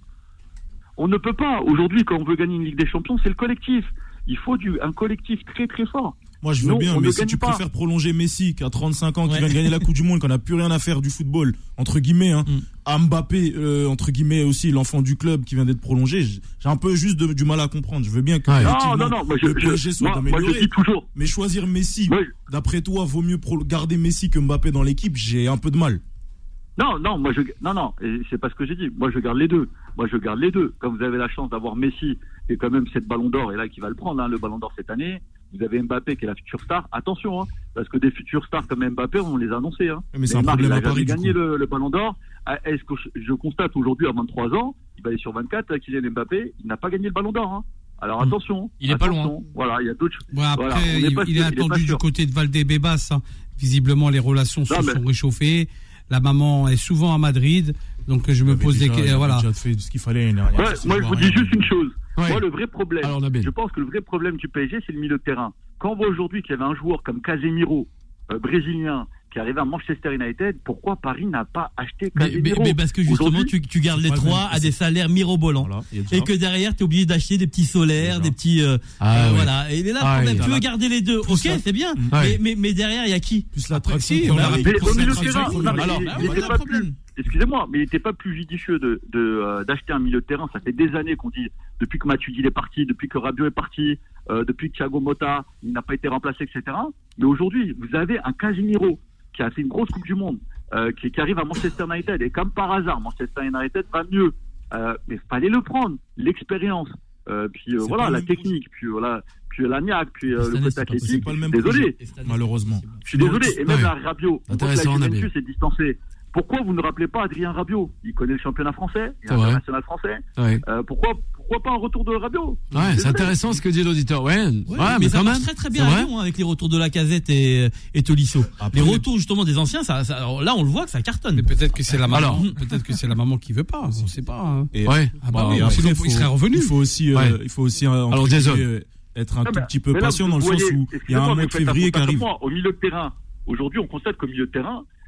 On ne peut pas. Aujourd'hui, quand on veut gagner une Ligue des Champions, c'est le collectif. Il faut du, un collectif très très fort. Moi, je veux Non, bien, on mais ne si gagne tu pas. préfères prolonger Messi, qui a trente-cinq ans, qui Ouais. vient de gagner la Coupe du Monde, qui n'a plus rien à faire du football, entre guillemets, hein, Mm. à Mbappé, euh, entre guillemets aussi, l'enfant du club qui vient d'être prolongé, j'ai j'ai un peu juste de- du mal à comprendre. Je veux bien que Ouais. Non, effectivement, non, non. Moi, je, le P S G je, soit moi, moi, je amélioré, dis toujours. mais choisir Messi, Moi, d'après toi, vaut mieux pro- garder Messi que Mbappé dans l'équipe, j'ai un peu de mal. Non, non, moi je, non, non, et c'est pas ce que j'ai dit. Moi je garde les deux. Moi je garde les deux. Quand vous avez la chance d'avoir Messi, qui est quand même cette ballon d'or, et là qui va le prendre, hein, le ballon d'or cette année. Vous avez Mbappé qui est la future star. Attention, hein, parce que des futurs stars comme Mbappé, on les a annoncés. Hein. Mais c'est un Neymar, problème il a à Paris, jamais du gagné coup. le, le ballon d'or. Ah, est-ce que je, je constate aujourd'hui à vingt-trois ans, il va aller sur vingt-quatre, là, Kylian Mbappé, il n'a pas gagné le ballon d'or. Hein. Alors Mm. attention. Il est pas attention. loin. Voilà, il y a d'autres choses. Ouais, après, Voilà, on n'est il, pas il sûr, est il est pas attendu du sûr. côté de Valdebebas. Hein. Visiblement, les relations se Non, mais- sont réchauffées. La maman est souvent à Madrid. Donc, je me Il pose avait des déjà- il questions. avait Voilà. déjà fait ce qu'il fallait l'année dernière. Ouais, Ça moi, sert je à vous rien. dis juste une chose. Ouais. Moi, le vrai problème, Alors, Nabil. je pense que le vrai problème du P S G, c'est le milieu de terrain. Quand on voit aujourd'hui qu'il y avait un joueur comme Casemiro, euh, brésilien, qui arrivait à Manchester United, pourquoi Paris n'a pas acheté Mais, mais, Casemiro mais parce que justement, Aujourd'hui, tu, tu gardes les c'est pas le trois même. à des salaires mirobolants. Voilà, il y a déjà- Et que derrière, tu es obligé d'acheter des petits solaires, Déjà. des petits. euh, Ah, euh, ouais. Voilà. Et là, le Ah, problème, oui. tu veux garder les deux. Ok, la- c'est bien. Ouais. Mais, mais, mais derrière, il y a qui? Plus l'attraction. si, qu'on on a a rappelé Mais avec- au milieu de l'attraction terrain, qu'on non, a mais avec- Alors, il- bah, il voilà était le pas problème. plus- excusez-moi, mais il n'était pas plus judicieux de, de, euh, d'acheter un milieu de terrain. Ça fait des années qu'on dit, depuis que Matuidi est parti, depuis que Rabiot est parti, euh, depuis que Thiago Motta il n'a pas été remplacé, et cetera. Mais aujourd'hui, vous avez un Casemiro qui a fait une grosse Coupe du Monde, euh, qui, qui arrive à Manchester United. Et comme par hasard, Manchester United va mieux. Euh, mais fallait le prendre, l'expérience. Euh, puis euh, C'est voilà, pas la le même technique, puis voilà, puis la niaque, puis euh, Cette le année, côté c'est pas athlétique. c'est pas le même Désolé. Malheureusement. Je suis désolé, et même Ouais. la Rabiot, on voit que la Intéressant, Juventus Nabil. est distancée. Pourquoi vous ne rappelez pas Adrien Rabiot? Il connaît le championnat français, il est C'est vrai. international français. Ouais, Euh, pourquoi, pourquoi pas un retour de Rabiot? ouais c'est Désolé. intéressant ce que dit l'auditeur. Ouais, ouais, Ouais, mais, mais ça quand marche même. très très C'est bien à vrai. Lyon, hein, avec les retours de Lacazette et, et Tolisso. Après, Les retours justement des anciens, ça, ça- alors là on le voit que ça cartonne. Mais peut-être que c'est la maman. Alors. Peut-être que c'est la maman qui veut pas. On sait pas. Hein. Et- Ouais. Ah bah Bah, oui, et après, sinon, faut- il serait revenu. Il faut aussi, euh, Ouais. il faut aussi euh, entre Alors, Jason. guillemets, euh, être un Ah tout bah, petit peu mais là, patient vous dans le sens voyez, où il y a excusez-moi, un vous mois de faites un février qui compte à arrive. moi. Au milieu de terrain, aujourd'hui, on constate qu'au milieu de terrain,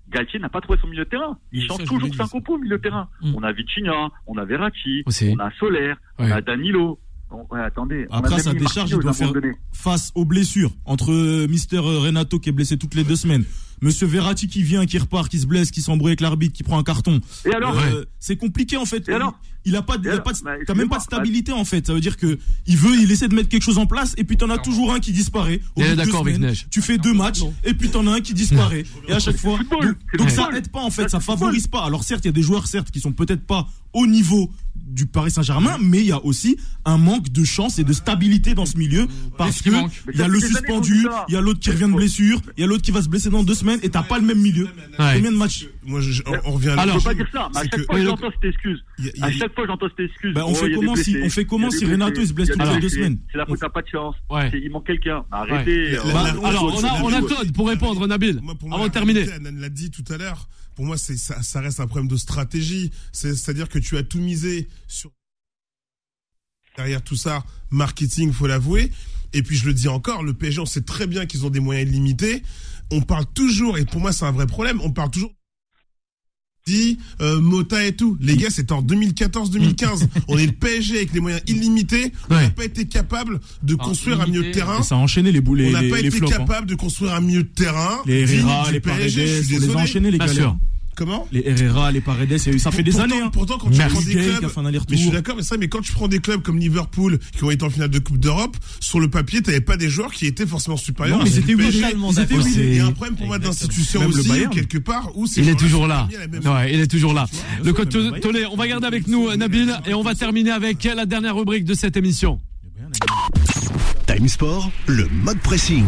Galtier n'a pas trouvé son milieu de terrain. Il Mais change ça, je toujours voulais dire cinq compos au milieu de terrain. Mm. On a Vitinha, on a Verratti, Aussi. on a Soler, Ouais. on a Danilo. On- ouais, attendez. on a Après, même ça mis décharge, il Marquinhos doit à un faire moment donné. face aux blessures. Entre euh, Mister Renato qui est blessé toutes les deux semaines, Monsieur Verratti qui vient, qui repart, qui se blesse, qui s'embrouille avec l'arbitre, qui prend un carton. Et alors Euh, c'est compliqué en fait. Et alors il a pas, de- il a alors pas de, Bah, t'as même pas de excusez-moi, stabilité en fait. Ça veut dire que il veut, il essaie de mettre quelque chose en place et puis t'en as toujours un qui disparaît. Au Il est bout de deux d'accord avec semaines, Neige. Tu fais deux matchs et puis t'en as un qui disparaît. Et à chaque fois, football, donc, c'est donc le ça football. aide pas en fait, Ça, ça c'est le favorise pas. Alors certes, il y a des joueurs certes qui sont peut-être pas au niveau du Paris Saint-Germain, mais il y a aussi un manque de chance et de stabilité dans ce milieu parce Qu'est-ce qui que manque il y a Mais le ça fait des années qu'on suspendu, dit ça. il y a l'autre qui revient de blessure, il y a l'autre qui va se blesser dans deux semaines et t'as pas le même milieu. Ouais. Combien de matchs? Moi, je- je- on, on revient à Alors, Je l'origine. peux pas dire ça, mais à C'est chaque que- fois mais le- j'entends cette excuse. il y a- il y a- À chaque fois j'entends cette excuse. Bah, on Oh, fait il y a des comment si- blessés, on fait comment il y a si des Renato, blessés, il se blesse il y a toutes des les deux blessés. semaines? C'est la faute à pas de chance. Ouais. C'est- Il manque quelqu'un. Arrêtez. La- on la- va- la- Bah, alors, on a, on a Todd pour répondre, Nabil. Moi, pour moi, Avant de la terminer. réalité, Anan l'a dit tout à l'heure. Pour moi, c'est ça, ça reste un problème de stratégie. C'est- C'est-à-dire que tu as tout misé sur derrière tout ça, marketing, faut l'avouer. Et puis je le dis encore, le P S G, on sait très bien qu'ils ont des moyens illimités. On parle toujours, et pour moi c'est un vrai problème, on parle toujours dit euh, Mota et tout. Les gars, c'était en deux mille quatorze deux mille quinze. On est le P S G avec les moyens illimités. On n'a Ouais. pas été capable de Enfin, construire un milieu de illimité, terrain. Et ça a enchaîné les boulets, On n'a les, pas les été flops. hein. capable de construire un milieu de terrain. Les digne Herrera, du les P S G, Paredes, je suis on les a désolé. enchaînés les Bien galères. sûr. Comment Les Herrera, les Paredes, il y a eu- ça fait des pourtant, années. Hein. Pourtant, quand tu Merci. prends des Gay qui a clubs, fait un aller-retour. mais je suis d'accord, mais ça, mais quand tu prends des clubs comme Liverpool qui ont été en finale de Coupe d'Europe, sur le papier, t'avais pas des joueurs qui étaient forcément supérieurs. Non, mais à c'était ceux du oui, P S G. totalement C'était d'accord. oui. C'est- Il y a un problème pour moi Exactement. d'institution Même le aussi, Bayern. quelque part, où ces Il est joueurs-là toujours sont là. mis à la même Ouais, il est toujours là. Le sûr, coach même le Bayern. Tolé, on va garder avec nous Nabil et on va terminer avec la dernière rubrique de cette émission. Time Sport, le mode pressing.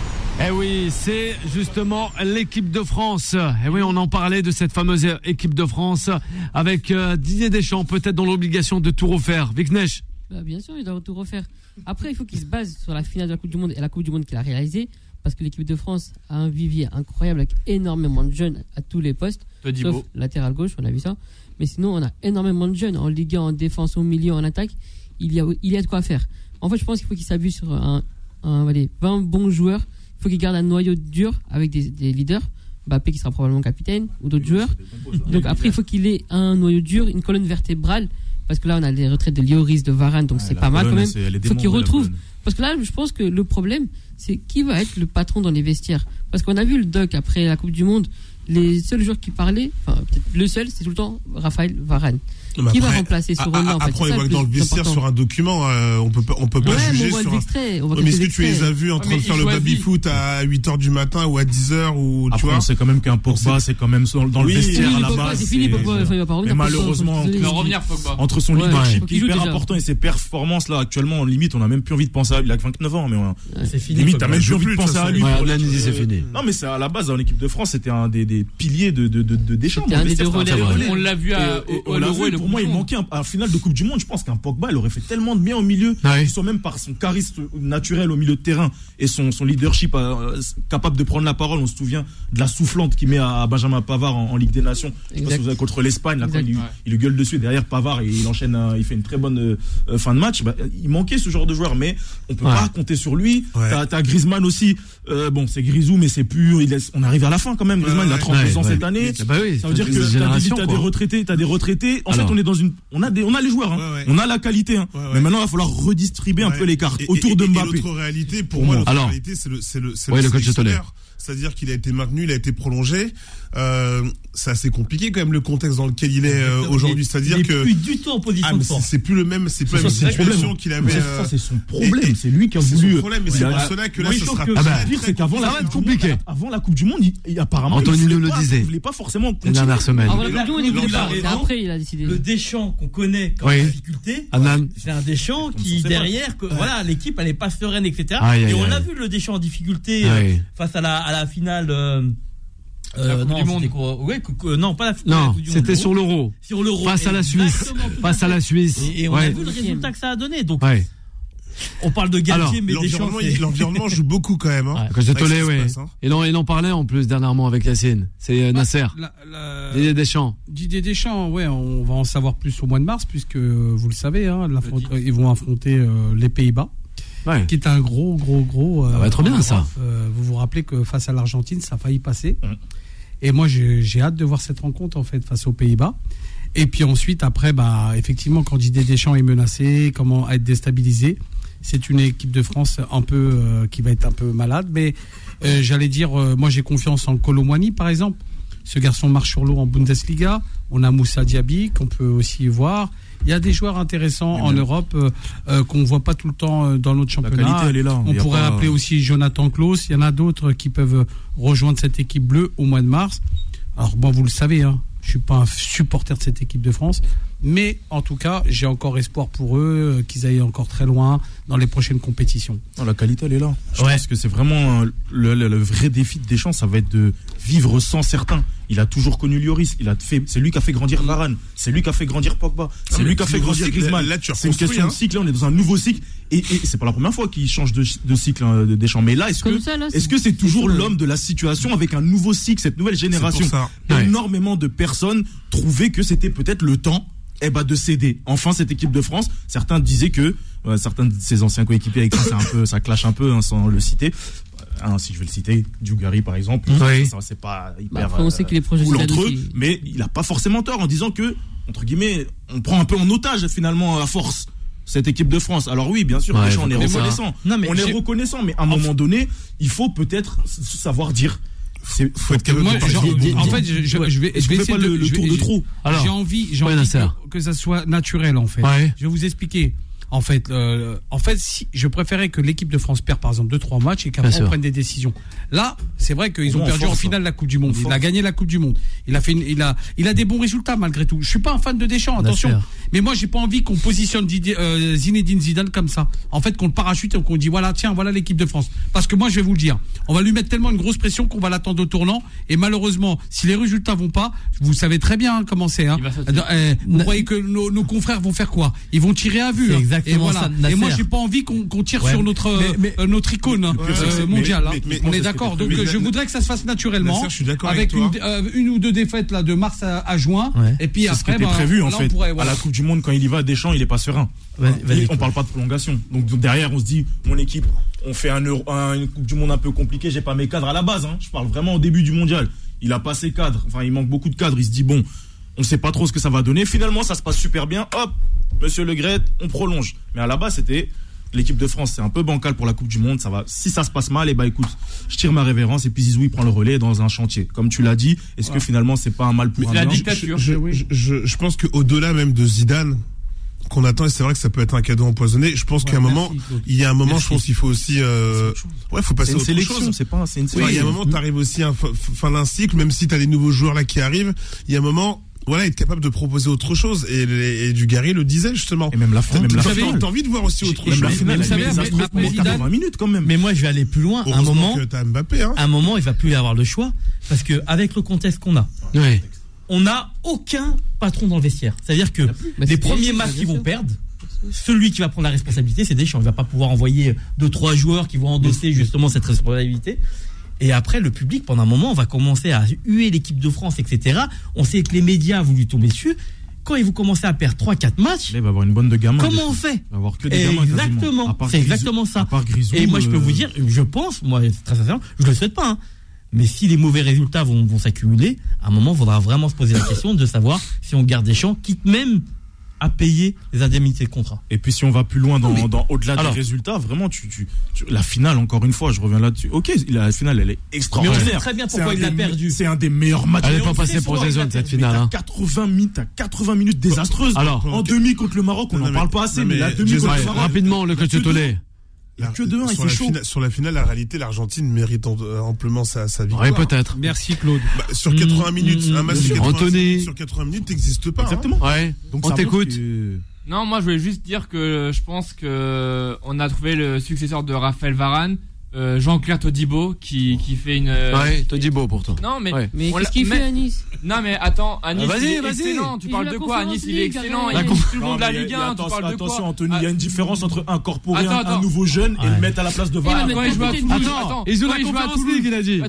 Eh oui, c'est justement l'équipe de France. Eh oui, on en parlait de cette fameuse équipe de France avec euh, Didier Deschamps, peut-être dans l'obligation de tout refaire. Viknesh. Bah, bien sûr, il doit tout refaire. Après, il faut qu'il se base sur la finale de la Coupe du Monde et la Coupe du Monde qu'il a réalisée. Parce que l'équipe de France a un vivier incroyable avec énormément de jeunes à tous les postes. Todibo. Sauf latéral gauche, on a vu ça. Mais sinon, on a énormément de jeunes en Ligue un, en défense, au milieu, en attaque. Il y a, il y a de quoi faire. En fait, je pense qu'il faut qu'il s'appuie sur un, un, allez, vingt bons joueurs. Il faut qu'il garde un noyau dur avec des, des leaders. Mbappé qui sera probablement capitaine ou d'autres joueurs. Donc après, il faut qu'il ait un noyau dur, une colonne vertébrale. Parce que là, on a les retraites de Lloris, de Varane, donc c'est pas mal quand même. Il faut qu'il retrouve. Parce que là, je pense que le problème, c'est qui va être le patron dans les vestiaires. Parce qu'on a vu le doc après la Coupe du Monde, les seuls joueurs qui parlaient, enfin peut-être le seul, c'est tout le temps Raphaël Varane. Mais Qui va après- remplacer ce a- a- rôle-là en fait. Après, on C'est ça voit le que dans le plus vestiaire important. sur un document, euh, on peut pas, on peut pas Ouais, mais juger on voit sur des un. extraits. On voit Ouais, mais quelques est-ce que tu les extraits. as vus en Ouais, train mais de faire il le choisit. baby-foot à huit heures du matin ou à dix heures ou tu Après, vois? on sait quand même qu'un Pogba, c'est quand même dans dans le Oui, vestiaire Oui, à il la peut pas, base. c'est fini, c'est- Pogba, enfin, il va pas revenir. Mais Pogba, malheureusement, désolé. Il va revenir, Pogba. Entre son Ouais, leadership faut qui qu'il est joue hyper déjà. important et ses performances là actuellement, limite, on a même plus envie de penser à lui. Il a que vingt-neuf ans, mais on- C'est fini. limite, Pogba. t'as même plus joue envie de plus, de penser toute à lui. Ouais, pour on a le- dit c'est fini. Non, mais c'est à la base, en équipe de France, c'était un des, des piliers de, de, de, de Deschamps. C'était un des deux relais. On l'a vu à, Et- et au, on au l'a l'Euro vu, et le pour moi, il Coupe du Monde. manquait un, à la finale de Coupe du Monde. Je pense qu'un Pogba, il aurait fait tellement de bien au milieu, Ouais. qu'il soit même par son charisme naturel au milieu de terrain et son, son leadership euh, capable de prendre la parole. On se souvient de la soufflante qu'il met à, à Benjamin Pavard en, en Ligue des Nations. Je sais pas Exact. si vous avez contre l'Espagne, là, quand Exact. il, Ouais. il le gueule dessus et derrière Pavard et il enchaîne, un- il fait une très bonne euh, euh, fin de match. Bah, il manquait ce genre de joueur, mais on peut Ouais. pas compter sur lui. Ouais. T'as, t'as Griezmann aussi. Euh, bon, c'est Grisou, mais c'est plus. Il laisse- on arrive à la fin quand même. Griezmann, il a Ouais, trente-deux ouais, ans ouais. cette année. Bah oui, Ça veut dire c'est que une t'as des, génération, t'as des quoi. retraités, t'as des retraités. En Alors. fait, on est dans une, on a des, on a les joueurs, hein. Ouais, ouais. On a la qualité, hein. Ouais, ouais. Mais maintenant, il va falloir redistribuer un Ouais. peu les cartes Et- autour et- de et- et Mbappé. l'autre réalité, pour Pour moi, moi. l'autre Alors. réalité, c'est le, c'est le, c'est Oui, le coach sélectionneur. C'est-à-dire qu'il a été maintenu, il a été prolongé. Euh, c'est assez compliqué quand même le contexte dans lequel il est euh, aujourd'hui. C'est-à-dire il est que plus du tout en position ah, mais de c'est, force. c'est plus le même, c'est plus la Ça, même c'est son situation problème. qu'il Mais avait. ça, euh, ça, c'est son problème. et- C'est lui qui a c'est voulu. son problème, mais c'est il a- pour cela que là, Moi, ça je trouve sera que très, le très pire, c'est qu'avant Ça la va Coupe être du Monde, compliqué. avant la Coupe du Monde, il, il- apparemment, Anthony il voulait nous le pas- disait. Il voulait pas forcément Les continuer. dernières semaines. Avant la Coupe du Monde, il voulait Il a pas. C'est raison. après, il a décidé. Le Deschamps qu'on connaît comme Oui. difficulté, Anan. c'est un Deschamps On qui sait pas. derrière, que, voilà, l'équipe elle est pas sereine, et cetera. Aïe, aïe, et on aïe. a vu le Deschamps en difficulté euh, Ouais. face à la à la finale. Euh, La Coupe non, du Monde. c'était quoi Ouais, cou- cou- non, pas la finale. Non, Coupe du c'était Monde, sur l'Euro. sur l'Euro. Face à la Suisse. Exactement, tout Face à à la fait. Suisse. Et, et on a Ouais. vu le résultat que ça a donné. Donc, Ouais. on parle de Alors, Galtier, mais Deschamps, l'environnement, c'est- il- l'environnement joue beaucoup quand même. Hein. Ouais. Coach de C'est vrai Tolé, que ça se oui. passe, hein. Et non, il en parlait en plus dernièrement avec Yacine. C'est euh, Nasser. La- la- Didier Deschamps. Didier Deschamps, ouais, on va en savoir plus au mois de mars, puisque euh, vous le savez, hein, l'affront- euh, ils vont affronter euh, les Pays-Bas, Ouais. qui est un gros, gros, gros. euh, Ça va être bien, en ça. Europe. Euh, vous vous rappelez que face à l'Argentine, ça a failli passer. Mm. Et moi, j'ai, j'ai hâte de voir cette rencontre en fait face aux Pays-Bas. Et puis ensuite, après, bah, effectivement, quand Didier Deschamps est menacé, comment être déstabilisé, c'est une équipe de France un peu euh, qui va être un peu malade. Mais euh, j'allais dire, euh, moi, j'ai confiance en Kolo Muani, par exemple. Ce garçon marche sur l'eau en Bundesliga. On a Moussa Diaby qu'on peut aussi voir. Il y a des joueurs intéressants en Europe euh, euh, qu'on ne voit pas tout le temps euh, dans notre championnat. La qualité, elle est là. On pourrait pas... appeler aussi Jonathan Klaus. Il y en a d'autres qui peuvent rejoindre cette équipe bleue au mois de mars. Alors bon, vous le savez, hein, je ne suis pas un supporter de cette équipe de France. Mais en tout cas, j'ai encore espoir pour eux, euh, qu'ils aillent encore très loin dans les prochaines compétitions. Non, la qualité, elle est là. Je Ouais. pense que c'est vraiment euh, le, le, le vrai défi de Deschamps, ça va être de vivre sans certains. Il a toujours connu Lloris. Il a fait, c'est lui qui a fait grandir Varane. C'est lui qui a fait grandir Pogba. C'est Non, lui qui a fait grandir cycle, Griezmann. là, tu c'est une reconstruis, question hein. de cycle. Là, on est dans un nouveau cycle. Et, et c'est pas la première fois qu'il change de, de cycle hein, de Deschamps. Mais là, est-ce Comme que, ça, là, est-ce c'est- que c'est toujours c'est sûr, l'homme de la situation avec un nouveau cycle, cette nouvelle génération? C'est pour ça. Ouais. Énormément de personnes trouvaient que c'était peut-être le temps eh ben, de céder. Enfin, cette équipe de France, certains disaient que, euh, certains de ses anciens coéquipiers avec qui c'est un peu, ça clash un peu, hein, sans le citer. Euh, si je vais le citer, Djougari par exemple, Oui. ça c'est pas hyper. Bah, après, on sait qu'il est proche de cool Zidane entre eux, aussi. mais il a pas forcément tort en disant que, entre guillemets, on prend un peu en otage finalement à force cette équipe de France. Alors oui, bien sûr, Ouais, Deschamps, on est faut ça. reconnaissant. Non, mais on est j'ai- reconnaissant, mais à un moment donné, il faut peut-être s- savoir dire. C'est, Faut être capable Moi, de genre, parler. en fait, je, je, je vais, Est-ce je qu'on vais fait essayer pas de le, le je tour vais- de trop? Alors, j'ai envie, j'ai ouais, envie Nasser. que, que ça soit naturel en fait. Ouais. Je vais vous expliquer. En fait, euh, en fait, si je préférais que l'équipe de France perde par exemple deux trois matchs et qu'après Bien sûr. on prenne des décisions. Là, c'est vrai qu'ils Au ont moins, perdu on en force, finale la Coupe du Monde. On Il a force. gagné la Coupe du Monde. Il a fait, une, il a, il a des bons résultats malgré tout. Je suis pas un fan de Deschamps, attention. Nasser. Mais moi, j'ai pas envie qu'on positionne Didier, euh, Zinedine Zidane comme ça. En fait, qu'on le parachute et qu'on dit voilà, tiens, voilà l'équipe de France. Parce que moi, je vais vous le dire, on va lui mettre tellement une grosse pression qu'on va l'attendre au tournant. Et malheureusement, si les résultats vont pas, vous savez très bien hein, comment c'est. Hein. Il va sauter. Euh, euh, vous Na- croyez que nos, nos confrères vont faire quoi? Ils vont tirer à vue. C'est hein. exactement et voilà. ça, Et moi, Nasser. j'ai pas envie qu'on qu'on tire Ouais. sur notre euh, Mais- mais- euh, notre icône hein, pire, c'est que euh, c'est- mondiale. mais- hein. mais- On mais- est d'accord. Donc, mais- euh, je mais- voudrais que ça se fasse naturellement, Nasser, je suis d'accord avec avec une, toi. euh, une ou deux défaites là de mars à, à juin. Ouais. Et puis C'est ce qui après, était bah, prévu en là, on fait. pourrait, voilà. À la Coupe du Monde, quand il y va, Deschamps, il est pas serein. Vas-y, Et vas-y. on parle pas de prolongation. Donc derrière, on se dit, mon équipe, on fait un euro, un- une Coupe du Monde un peu compliquée. J'ai pas mes cadres à la base. Hein. Je parle vraiment au début du mondial. Il a pas ses cadres. Enfin, il manque beaucoup de cadres. Il se dit bon, on sait pas trop ce que ça va donner. Finalement, ça se passe super bien. Hop, Monsieur Le Gret, on prolonge. Mais à la base, c'était l'équipe de France. C'est un peu bancal pour la Coupe du Monde. Ça va. Si ça se passe mal, et bah écoute, je tire ma révérence et puis Zizou il prend le relais dans un chantier. Comme tu l'as dit, est-ce que finalement c'est pas un mal pour un la bien? dictature. Je, je, je, je pense qu'au-delà même de Zidane, qu'on attend, et c'est vrai que ça peut être un cadeau empoisonné, je pense Ouais, qu'à un merci, moment, Claude. il y a un moment, Merci. je pense qu'il faut aussi, euh, ouais, faut passer C'est à une autre sélection, chose. c'est pas, c'est une Ouais, il y a un sélection. moment, t'arrives aussi à fin, fin d'un cycle, même si t'as des nouveaux joueurs là qui arrivent, il y a un moment, voilà, être capable de proposer autre chose. Et, et, et Dugarry le disait justement. Et même la fin, même la T'as fin. envie- t'as envie de voir aussi autre Même chose. la finale, vous elle savez, est désastreuse après pendant Zidane- quatre-vingts minutes quand même. Mais moi, je vais aller plus loin. À un Heureusement moment, que t'as Mbappé, hein. à un moment, il va plus y avoir le choix parce que avec le contexte qu'on a, Oui. on n'a aucun patron dans le vestiaire. C'est-à-dire que Bah, les c'est premiers Deschamps, matchs bien qu'ils vont sûr. perdre, celui qui va prendre la responsabilité, c'est Deschamps. Il va pas pouvoir envoyer deux, trois joueurs qui vont endosser justement cette responsabilité. Et après, le public, pendant un moment, on va commencer à huer l'équipe de France, et cetera. On sait que les médias vont lui tomber dessus. Quand ils vont commencer à perdre trois, quatre matchs, Là, il va avoir une bonne de gamins. comment on fait? Il va avoir que des gamins. quasiment. Exactement. À part C'est Grisou- exactement ça. À part Grisou, Et moi, je peux euh, vous dire, je pense, moi, très sincèrement, je le souhaite pas, hein, mais si les mauvais résultats vont, vont s'accumuler, à un moment, il faudra vraiment se poser la question de savoir si on garde Deschamps, quitte même à payer les indemnités de contrat. Et puis si on va plus loin dans, Mais- dans au-delà Alors. des résultats, vraiment, tu, tu, tu- la finale, encore une fois, je reviens là-dessus. Ok, la finale, elle est Mais on extraordinaire. sait très bien C'est pourquoi un il l'a des- perdu. C'est un des meilleurs matchs. Elle est Mais pas on passée sait pour pourquoi des il l'a zones, cette perdu. finale, Mais hein. t'as quatre-vingts minutes, t'as quatre-vingts minutes désastreuses. Alors. En demi contre le Maroc, on Non, n'en mais- parle pas assez, non, mais, mais la demi Jason- contre Ouais, le Maroc. rapidement, le coach Que de- Tollet. Il y a que deux, hein, et sur, c'est la chaud. finale, sur la finale, la réalité, l'Argentine mérite en- euh, amplement sa, sa victoire. Ouais, peut-être. Merci Claude. Bah, sur quatre-vingts Mmh, minutes, mmh, un match mmh. sur quatre-vingts Anthony. sur quatre-vingts minutes, t'existes pas. hein. Exactement. Ouais. Donc On ça montre t'écoute. que- Non, moi je voulais juste dire que je pense que on a trouvé le successeur de Raphaël Varane, euh, Jean-Claire Todibo, qui, qui fait une. Ouais, te dis beau pour toi. Non mais. Ouais. Mais on qu'est-ce l'a- qu'il mais- fait à Nice? Non mais attends, à Nice Ah, vas-y, il est vas-y. excellent. Tu Il parles joue de la quoi? À Conference Nice il est League, excellent. la Il Conf- est tout le long Non, de la mais Ligue il y a- un. Tu attention, parles de attention, quoi? Anthony, il y a une différence entre incorporer Attends, un, un attends. nouveau jeune et Ouais. le mettre à la place de Il va Varane. mettre Quand il joue à Attends, Toulouse, Attends, attends. ils jouent Quand la il joue à Conference Toulouse- League, il a dit. Attends,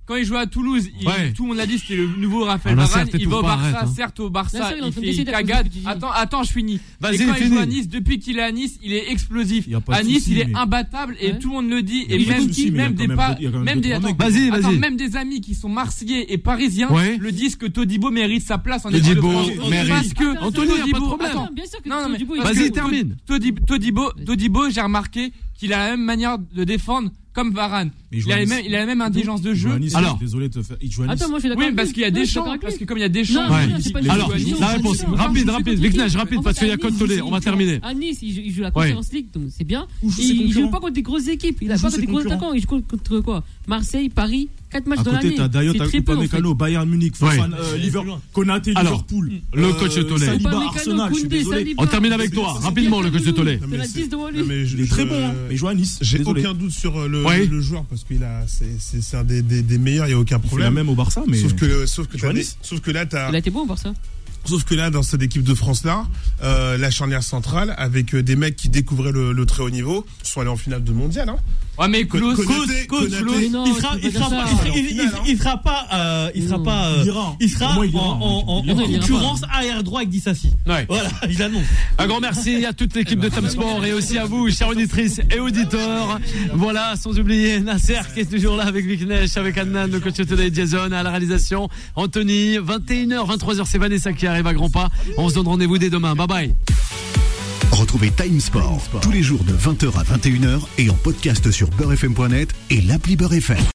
quand il jouait à Toulouse, il, Ouais. tout le monde l'a dit, c'était le nouveau Raphaël Ah, Varane. Nasser, t'es Il va au toujours pas, Barça, arrête, hein. certes au Barça, Nasser, il est en il train fait d'essayer une d'être cagade. ce que tu dis. Attends, attends, je finis. Vas-y, Et quand il finis. joue à Nice, depuis qu'il est à Nice, il est explosif. Il y a pas de À Nice, souci, il est mais- imbattable et Ouais. tout le monde le dit. Il y a Et pas de même, souci, mais il y a même quand des même pas, d'autres- il y a quand même même d'autres des, attends, mecs. Vas-y, attends, vas-y. même des amis qui sont marseillais et parisiens Ouais. le disent que Todibo mérite sa place en équipe de Todibo France. mérite. Parce que Anthony, y a pas de Todibo- problème. attends, Bien sûr que non, non, mais Todibo, il- parce Vas-y, que termine. Todibo, Todibo, Todibo, j'ai remarqué qu'il a la même manière de défendre comme Varane. Mais il joue Il a, à les Nice. mêmes, il a la même intelligence de Il joue jeu. à Nice, Alors. je suis désolé de te faire. Il joue à Nice. Attends, moi je suis d'accord. Oui, avec parce lui. qu'il y a Non, des je suis champs, d'accord avec parce lui. que comme il y a des Non, champs, non, Ouais. non, c'est pas il du Alors, tout à Nice. la réponse, Non, rapide, non, rapide. non, Viknesh, non, rapide, en parce fait, qu'il y a à Code Nice, Tolé. il- On va il- terminer. À Nice, il joue, il joue la Ouais. Conference League, donc c'est bien. Où jouent Et ses il joue concurrents pas contre des grosses équipes. Il a Où pas jouent contre ses des gros concurrents attaquants. Il joue contre quoi? Marseille, Paris, quatre matchs À dans côté, l'année. t'as Dayot, C'est t'as très peu en fait. Upamecano, Bayern Munich, Fofana, Ouais. euh, Liverpool, Konaté, Alors, Liverpool. le euh, coach Tolé. Saliba, Upamecano, Arsenal, je suis Koundé, désolé. Saliba. On termine avec toi, C'est- rapidement, le coach de Tolé. Non, C'est mais la c'est- dix devant lui. non, mais je- Il est très je- bon, hein. Mais il joue à Nice. J'ai Désolé. aucun doute sur euh, le, Ouais. le joueur parce qu'il a, c'est, c'est, c'est un des, des, des meilleurs, il n'y a aucun Il fait la problème. même au Barça, mais. Sauf que, sauf que, Il joue à t'as des- Nice. sauf que là, t'as, Il a été bon pour ça. sauf que là, dans cette équipe de France là, euh, la charnière centrale avec euh, des mecs qui découvraient le, le très haut niveau sont allés en finale de mondial. Hein. Ouais, mais Klaus, Konaté, Coach, coach, Konaté, Mais non, il tu sera, peux il pas sera dire pas, ça. il, en il- finale, il- hein. il sera pas, euh, il sera Non. pas, euh, Il ira. il sera Pour moi, il ira, en, hein, en- en- il ira, en il ira concurrence arrière droit avec Dissassi. Ouais. Voilà, il annonce. Un grand merci à toute l'équipe de Tam Sport et aussi à vous, chères auditrices et auditeurs. Voilà, sans oublier Nasser qui est toujours là avec Viknesh, avec Adnan, le coach Tolé, Jason à la réalisation, Anthony. vingt et une heures, vingt-trois heures, c'est Vanessa qui arrive à grands pas. On se donne rendez-vous dès demain. Bye bye. Retrouvez Time Sport tous les jours de vingt heures à vingt et une heures et en podcast sur beurre f m point net et l'appli Beurre F M.